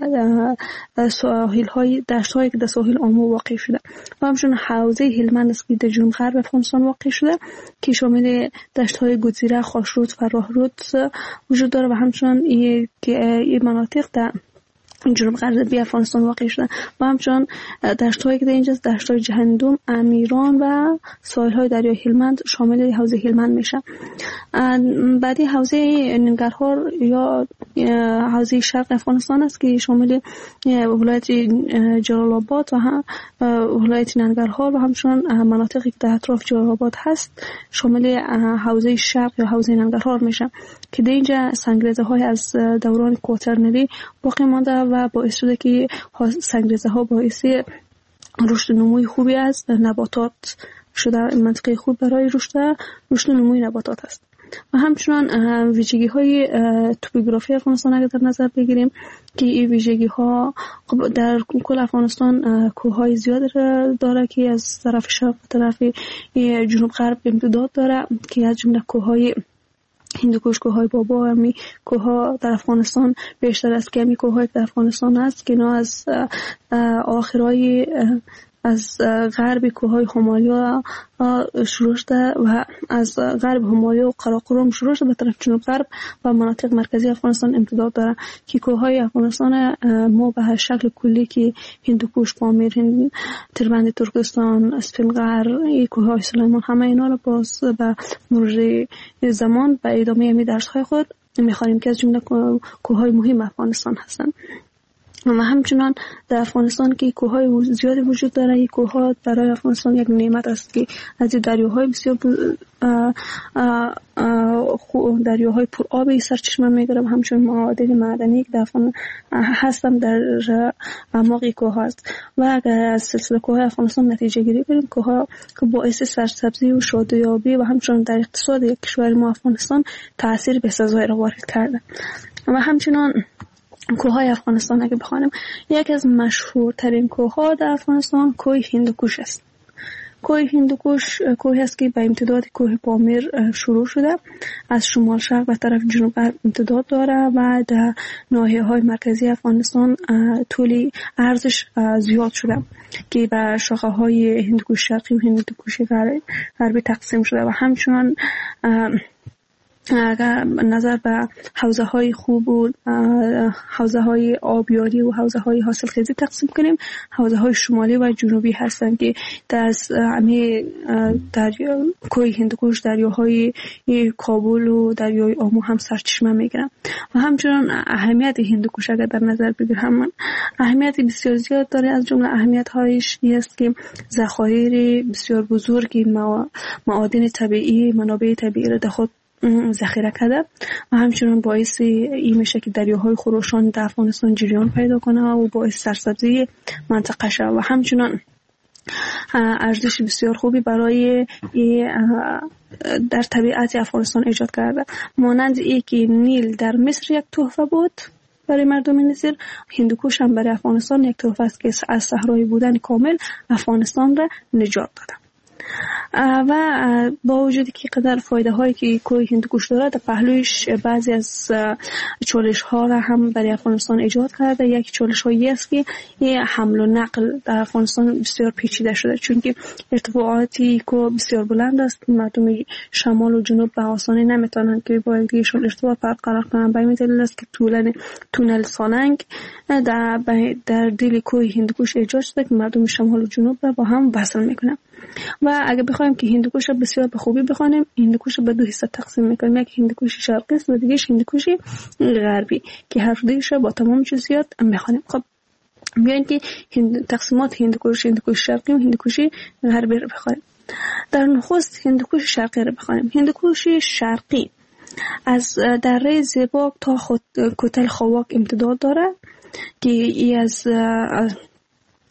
دشت‌هایی که در ساحل آمو واقع شده و همچنین حوزه هلمند است که در جنوب غرب افغانستان واقع شده که شامل دشت‌های گوزیره، خاشرود، فراهرود وجود داره و همچنین این مناطق در جنوب غربی افغانستان واقع شده و همچنین دشت‌هایی که در اینجا دشت‌های جهندم، امیران و ساحل‌های دریای هلمند شامل حوزه هلمند میشه. بعدی حوزه ننگرهار یا حوزه شرق افغانستان است که شامل ولایت جلال آباد و ولایت ننگرهار و همچنین مناطقی که در اطراف جلال آباد هست شامل حوزه شرق یا حوزه ننگرهار میشه که در اینجا سنگریزه‌های از دوران کوترنری باقی مانده و باعث شده که سنگریزه‌ها باعث رشد نموی خوبی از نباتات شده. منطقه خوب برای رشد نموی نباتات است و همچنان ویژگی‌های توپوگرافی افغانستان اگر در نظر بگیریم که این ویژگی‌ها در کل افغانستان کوه‌های زیاد داره که از طرف شرق و طرف جنوب غرب امتداد داره که از جمله کوه‌های هندوکش، کوههای بابا، همی کوهها در افغانستان بیشتر از که همی کوههای در افغانستان هست که اینا از آخرای از غرب کوههای همالیا شروع شده و از غرب همالیا و قراقرم شروع شده به طرف جنوب غرب و مناطق مرکزی افغانستان امتداد داره که کوههای افغانستان ما به شکل کلی که هندوکش، پامیر، تربند ترکستان، اسفندقر، این کوههای سلیمان همه اینا رو باز به مرور زمان به ادامه همی درس‌های خود می‌خوانیم که از جمله کوههای مهم افغانستان هستند. و همچنان در افغانستان که کوههای زیادی وجود داره. این کوهها برای افغانستان یک نعمت است که از دریاهای بسیار دریاهای پر آبی سرچشمه میگیره و همچنین معادن معدنی که در هستن در اعماق کوه هست و اگر از سلسله کوه افغانستان نتیجه گیری کنیم کوهها که باعث سرسبزی و شادیابی و همچنین در اقتصاد یک کشور ما افغانستان تاثیر بسزایی را وارد کرده. و همچنین کوههای افغانستان اگه بخوانیم یکی از مشهورترین کوهها در افغانستان کوه هندوکش است. کوه هندوکش کوهی است که به امتداد کوه پامیر شروع شده، از شمال شرق به طرف جنوب غرب امتداد داره و در ناحیه‌های مرکزی افغانستان طول عرضش زیاد شده که به شاخه‌های هندوکش شرقی و هندوکش غربی تقسیم شده و همچنین اگر نظر به حوزه‌های خوب و حوزه‌های آبیاری و حوزه‌های حاصلخیزی تقسیم کنیم، حوزه‌های شمالی و جنوبی هستند که در کوه هندوکش دریاهای کابل و دریای آمو هم سرچشمه میگیرن و همچنین اهمیت هندوکش اگر در نظر بگیریم اهمیت بسیار زیاد داره. از جمله اهمیت‌هایش است که ذخایر بسیار بزرگی معادن طبیعی، منابع طبیعی را در خود ذخیره کرده و همچنین باعث این میشه که دریاهای خروشان در افغانستان جریان پیدا کنه و باعث سرسبزی منطقه شود و همچنین ارزش بسیار خوبی برای در طبیعت افغانستان ایجاد کرده. مانند ای که نیل در مصر یک تحفه بود برای مردم مصر، هندوکش هم برای افغانستان یک تحفه است که از صحرای بودن کامل افغانستان را نجات داده. و با وجودی که قدر فایده هایی که کوه هندوکش داره در پهلویش بعضی از چالش ها را هم برای افغانستان ایجاد کرده. یک چالش هایی است که حمل و نقل در افغانستان بسیار پیچیده شده چون که ارتفاعاتی کوه بسیار بلند است. مردم شمال و جنوب به آسانی نمیتونن که با یکدیگه‌شون ارتباط برقرار کنن. به این دلیل است که تونل سالنگ در دل کوه هندوکش ایجاد شده که مردم شمال و جنوب را با هم وصل میکنه. و اگه بخوایم که هندوکش را بسیار به خوبی بخوانیم، هندوکش را به دو حصه تقسیم میکنیم. یک هندوکش شرقی است و دیگه‌اش هندوکش غربی که هر دویش را با تمام جزئیات میخوانیم. خب بیاین که تقسیمات هندوکش شرقی و هندوکش غربی را بخوانیم. در نخست هندوکش شرقی را بخوانیم. هندوکش شرقی از دره زیباک تا کتل خواک امتداد داره که ای از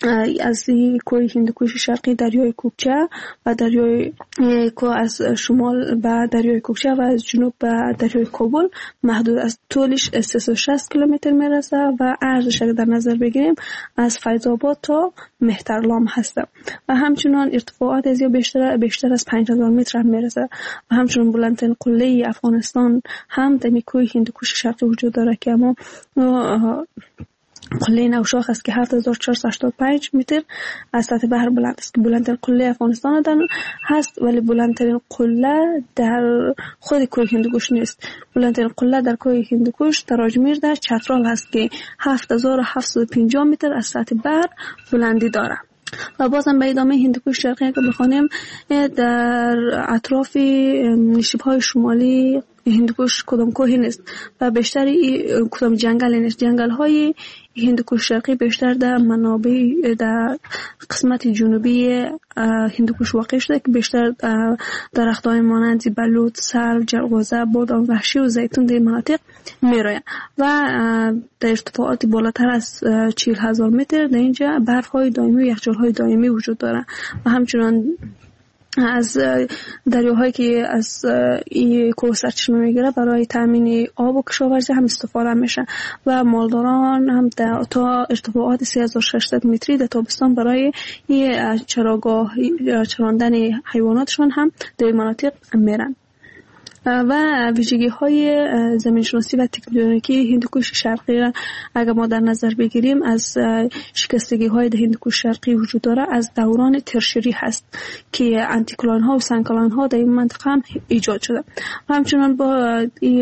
از کوه هندوکش شرقی دریای کوکچه و دریای از شمال به دریای کوکچه و از جنوب به دریای کابل محدود است. طولش 360 کیلومتر میرسه و عرضش اگر در نظر بگیریم از فیض آباد تا مهترلام هست و همچنان ارتفاعات از یا بیشتر از 5000 متر هم میرسه و همچنان بلندترین قله افغانستان هم در کوه هندوکش شرقی وجود داره که اما قله نوشاخ است که 7485 متر از سطح بحر بلند است که بلندترین قله افغانستان هست، ولی بلندترین قله در خود کوه هندوکش نیست. بلندترین قله در کوه هندوکش در اجمیر در چترال هست که 7750 متر از سطح بحر بلندی دارد. و بازم به ادامه هندوکش شرقی که بخوانیم، در اطراف نشیب‌های شمالی هندوکش کدام کوهی نیست و بیشتر کدام جنگل نیست. جنگل‌های هندوکش شرقی بیشتر در منابع در قسمت جنوبی هندوکش واقع شده که بیشتر درخت‌های مانند بلوط، سرو، جلغوزه، بادام وحشی و زیتون در مناطق می‌رویند و در ارتفاعات بالاتر از 40000 متر در اینجا برف‌های دائمی و یخچال‌های دائمی وجود دارند و همچنان از دریاهایی که از این کوه سرچشمه میگیره برای تامین آب و کشاورزی هم استفاده میشه و مالداران هم تا ارتفاعات 3600 متری در تابستان برای چراگاه چراندن حیواناتشون هم در مناطق میرن. و ویژگی های زمین شناسی و تکتونیکی هندوکش شرقی را اگر ما در نظر بگیریم، از شکستگی های در هندوکش شرقی وجود داره از دوران ترشری هست که انتیکلون ها و سنکلون ها در این منطقه هم ایجاد شده و همچنان با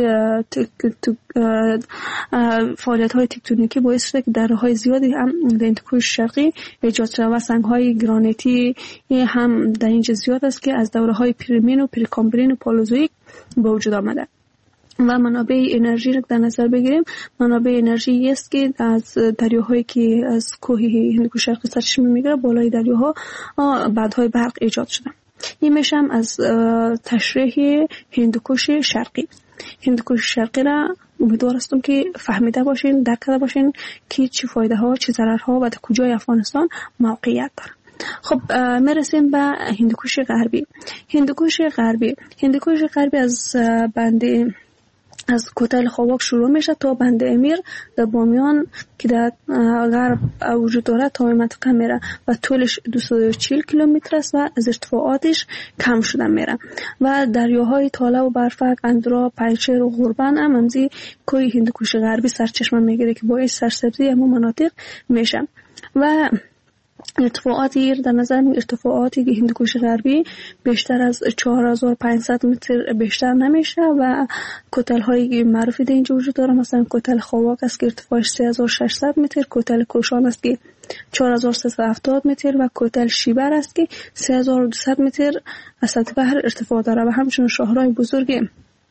فعالیت های تکتونیکی باعث شده که دره های زیادی هم در هندوکش شرقی ایجاد شده و سنگ های گرانیتی هم در اینجا زیاد است که از دوره های پریمین و پریکامبرین و پالوزویک به وجود آمده. و منابع انرژی را در نظر بگیریم، منابع انرژی است که از دریاهایی که از کوه هندوکش شرقی سرچشمه میگیره بالای دریاها بادهای برق ایجاد شده. این میشم از تشریح هندوکش شرقی. هندوکش شرقی را امیدوار هستم که فهمیده باشین، درک کرده باشین که چه فایده ها، چه ضررها و در کجای افغانستان موقعیت داره. خب میرسیم به هندوکش غربی. هندوکش غربی از بند از کوتل خواک شروع میشه تا بند امیر در بامیان که در غرب وجود داره تا این منطقه میره و طولش 240 کیلومتر است و از ارتفاعاتش کم شده میره و دریاهای تاله و برفک، اندرا، پنچر و غربن هم همزی کوه هندوکش غربی سرچشمه میگیره که باعث سرسبزی همون مناطق میشه. و ارتفاعاتی در نظر ارتفاعاتی که هندوکش غربی بیشتر از 4500 متر بیشتر نمیشه و کوتل های معروفی در اینجا وجود داره، مثلا کوتل خواک است که ارتفاعش 3600 متر، کوتل کوشان است که 4370 متر و کوتل شیبر است که 3200 متر از سطح بحر ارتفاع داره و همچنین شهرهای بزرگ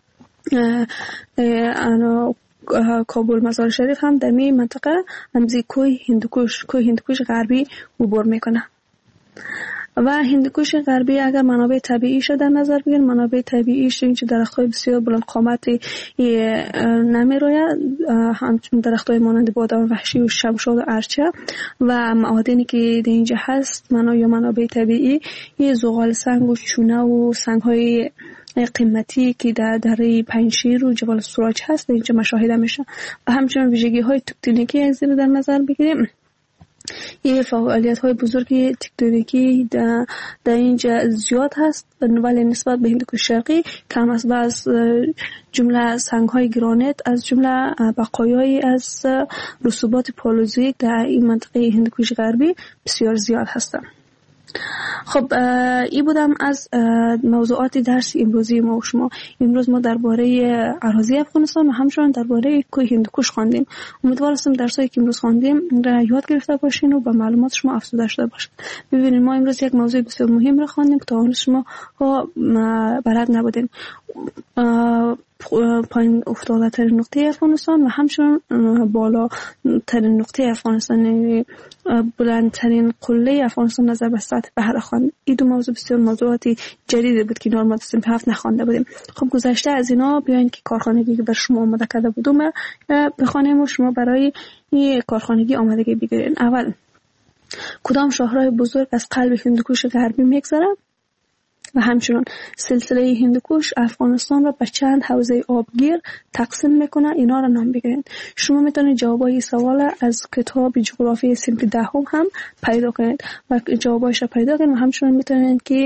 کابل، مزار شریف هم در این منطقه همزی کوه هندوکش غربی عبور میکنه. و هندوکش غربی اگر منابع طبیعیش در نظر بگیریم، منابع طبیعیش اینجا درخت‌های بسیار بلند قامتی نمیروید، همچنین درخت‌های مانند بادام وحشی و شمشاد و ارچه و معادنی که در اینجا هست منابع طبیعی زغال سنگ و چونه و سنگ‌های قیمتی که در دره پنجشیر و جبال سراج هست اینجا مشاهده میشه و همچنین ویژگی‌های تکتونیکی از این در نظر بگیریم. این فعالیت‌های بزرگی تکتونیکی در اینجا زیاد هست ولی نسبت به هندوکش شرقی کم است و از جمله سنگ‌های گرانیت از جمله بقایای از رسوبات پالوزویک در این منطقه هندوکش غربی بسیار زیاد هستند. خب این بودم از موضوعات درس امروزی ما و شما. امروز ما درباره اراضی افغانستان و همچنین درباره کوه هندوکش خواندیم. امیدوار هستم درسایی که امروز خواندیم را یاد گرفته باشین و به معلومات شما افزوده شده باشید. ببینید ما امروز یک موضوع بسیار مهم را خواندیم که تا اون شما بلد نبودین. پایین افتاده ترین نقطه افغانستان و همچنین بالا ترین نقطه افغانستان، بلندترین قله افغانستان نظر به سطح بحر خواند. این دو موضوع بسیار موضوعاتی جدیدی بود که نورمال صنف 7 نخوانده بودیم. خب گذشته از اینا بیاین که کارخانگی که بر شما آماده کرده بودم بخوانیم و شما برای این کارخانگی آمادگی بگیرین. اول کدام شاهراه بزرگ از قلب هندوکش غربی میگذره و همچنین سلسله هندوکش افغانستان را به چند حوزه آبگیر تقسیم میکنه. اینا را نام بگیرید. شما میتونید جوابای سوال از کتاب جغرافی صنف دهم هم پیدا کنید و جوابایش را پیدا کنید و همچنین میتونید که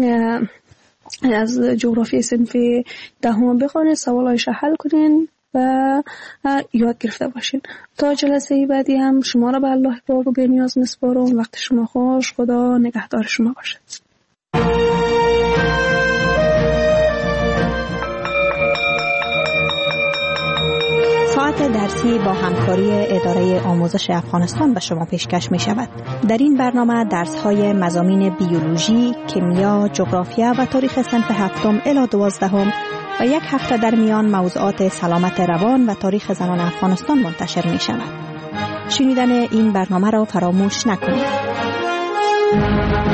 از جغرافی صنف دهم بخونید، سوالایش را حل کنید و یاد گرفته باشین. تا جلسه بعدی هم شما را به الله پاک و بی‌نیاز میسپارم. وقت شما خوش. خدا نگهدار شما باشد. ساعت درسی با همکاری اداره آموزش افغانستان به شما پیشکش می شود. در این برنامه درس‌های مضامین بیولوژی، کیمیا، جغرافیا و تاریخ صنف 7 الی 12 و یک هفته در میان موضوعات سلامت روان و تاریخ زنان افغانستان منتشر می شود. شنیدن این برنامه را فراموش نکنید.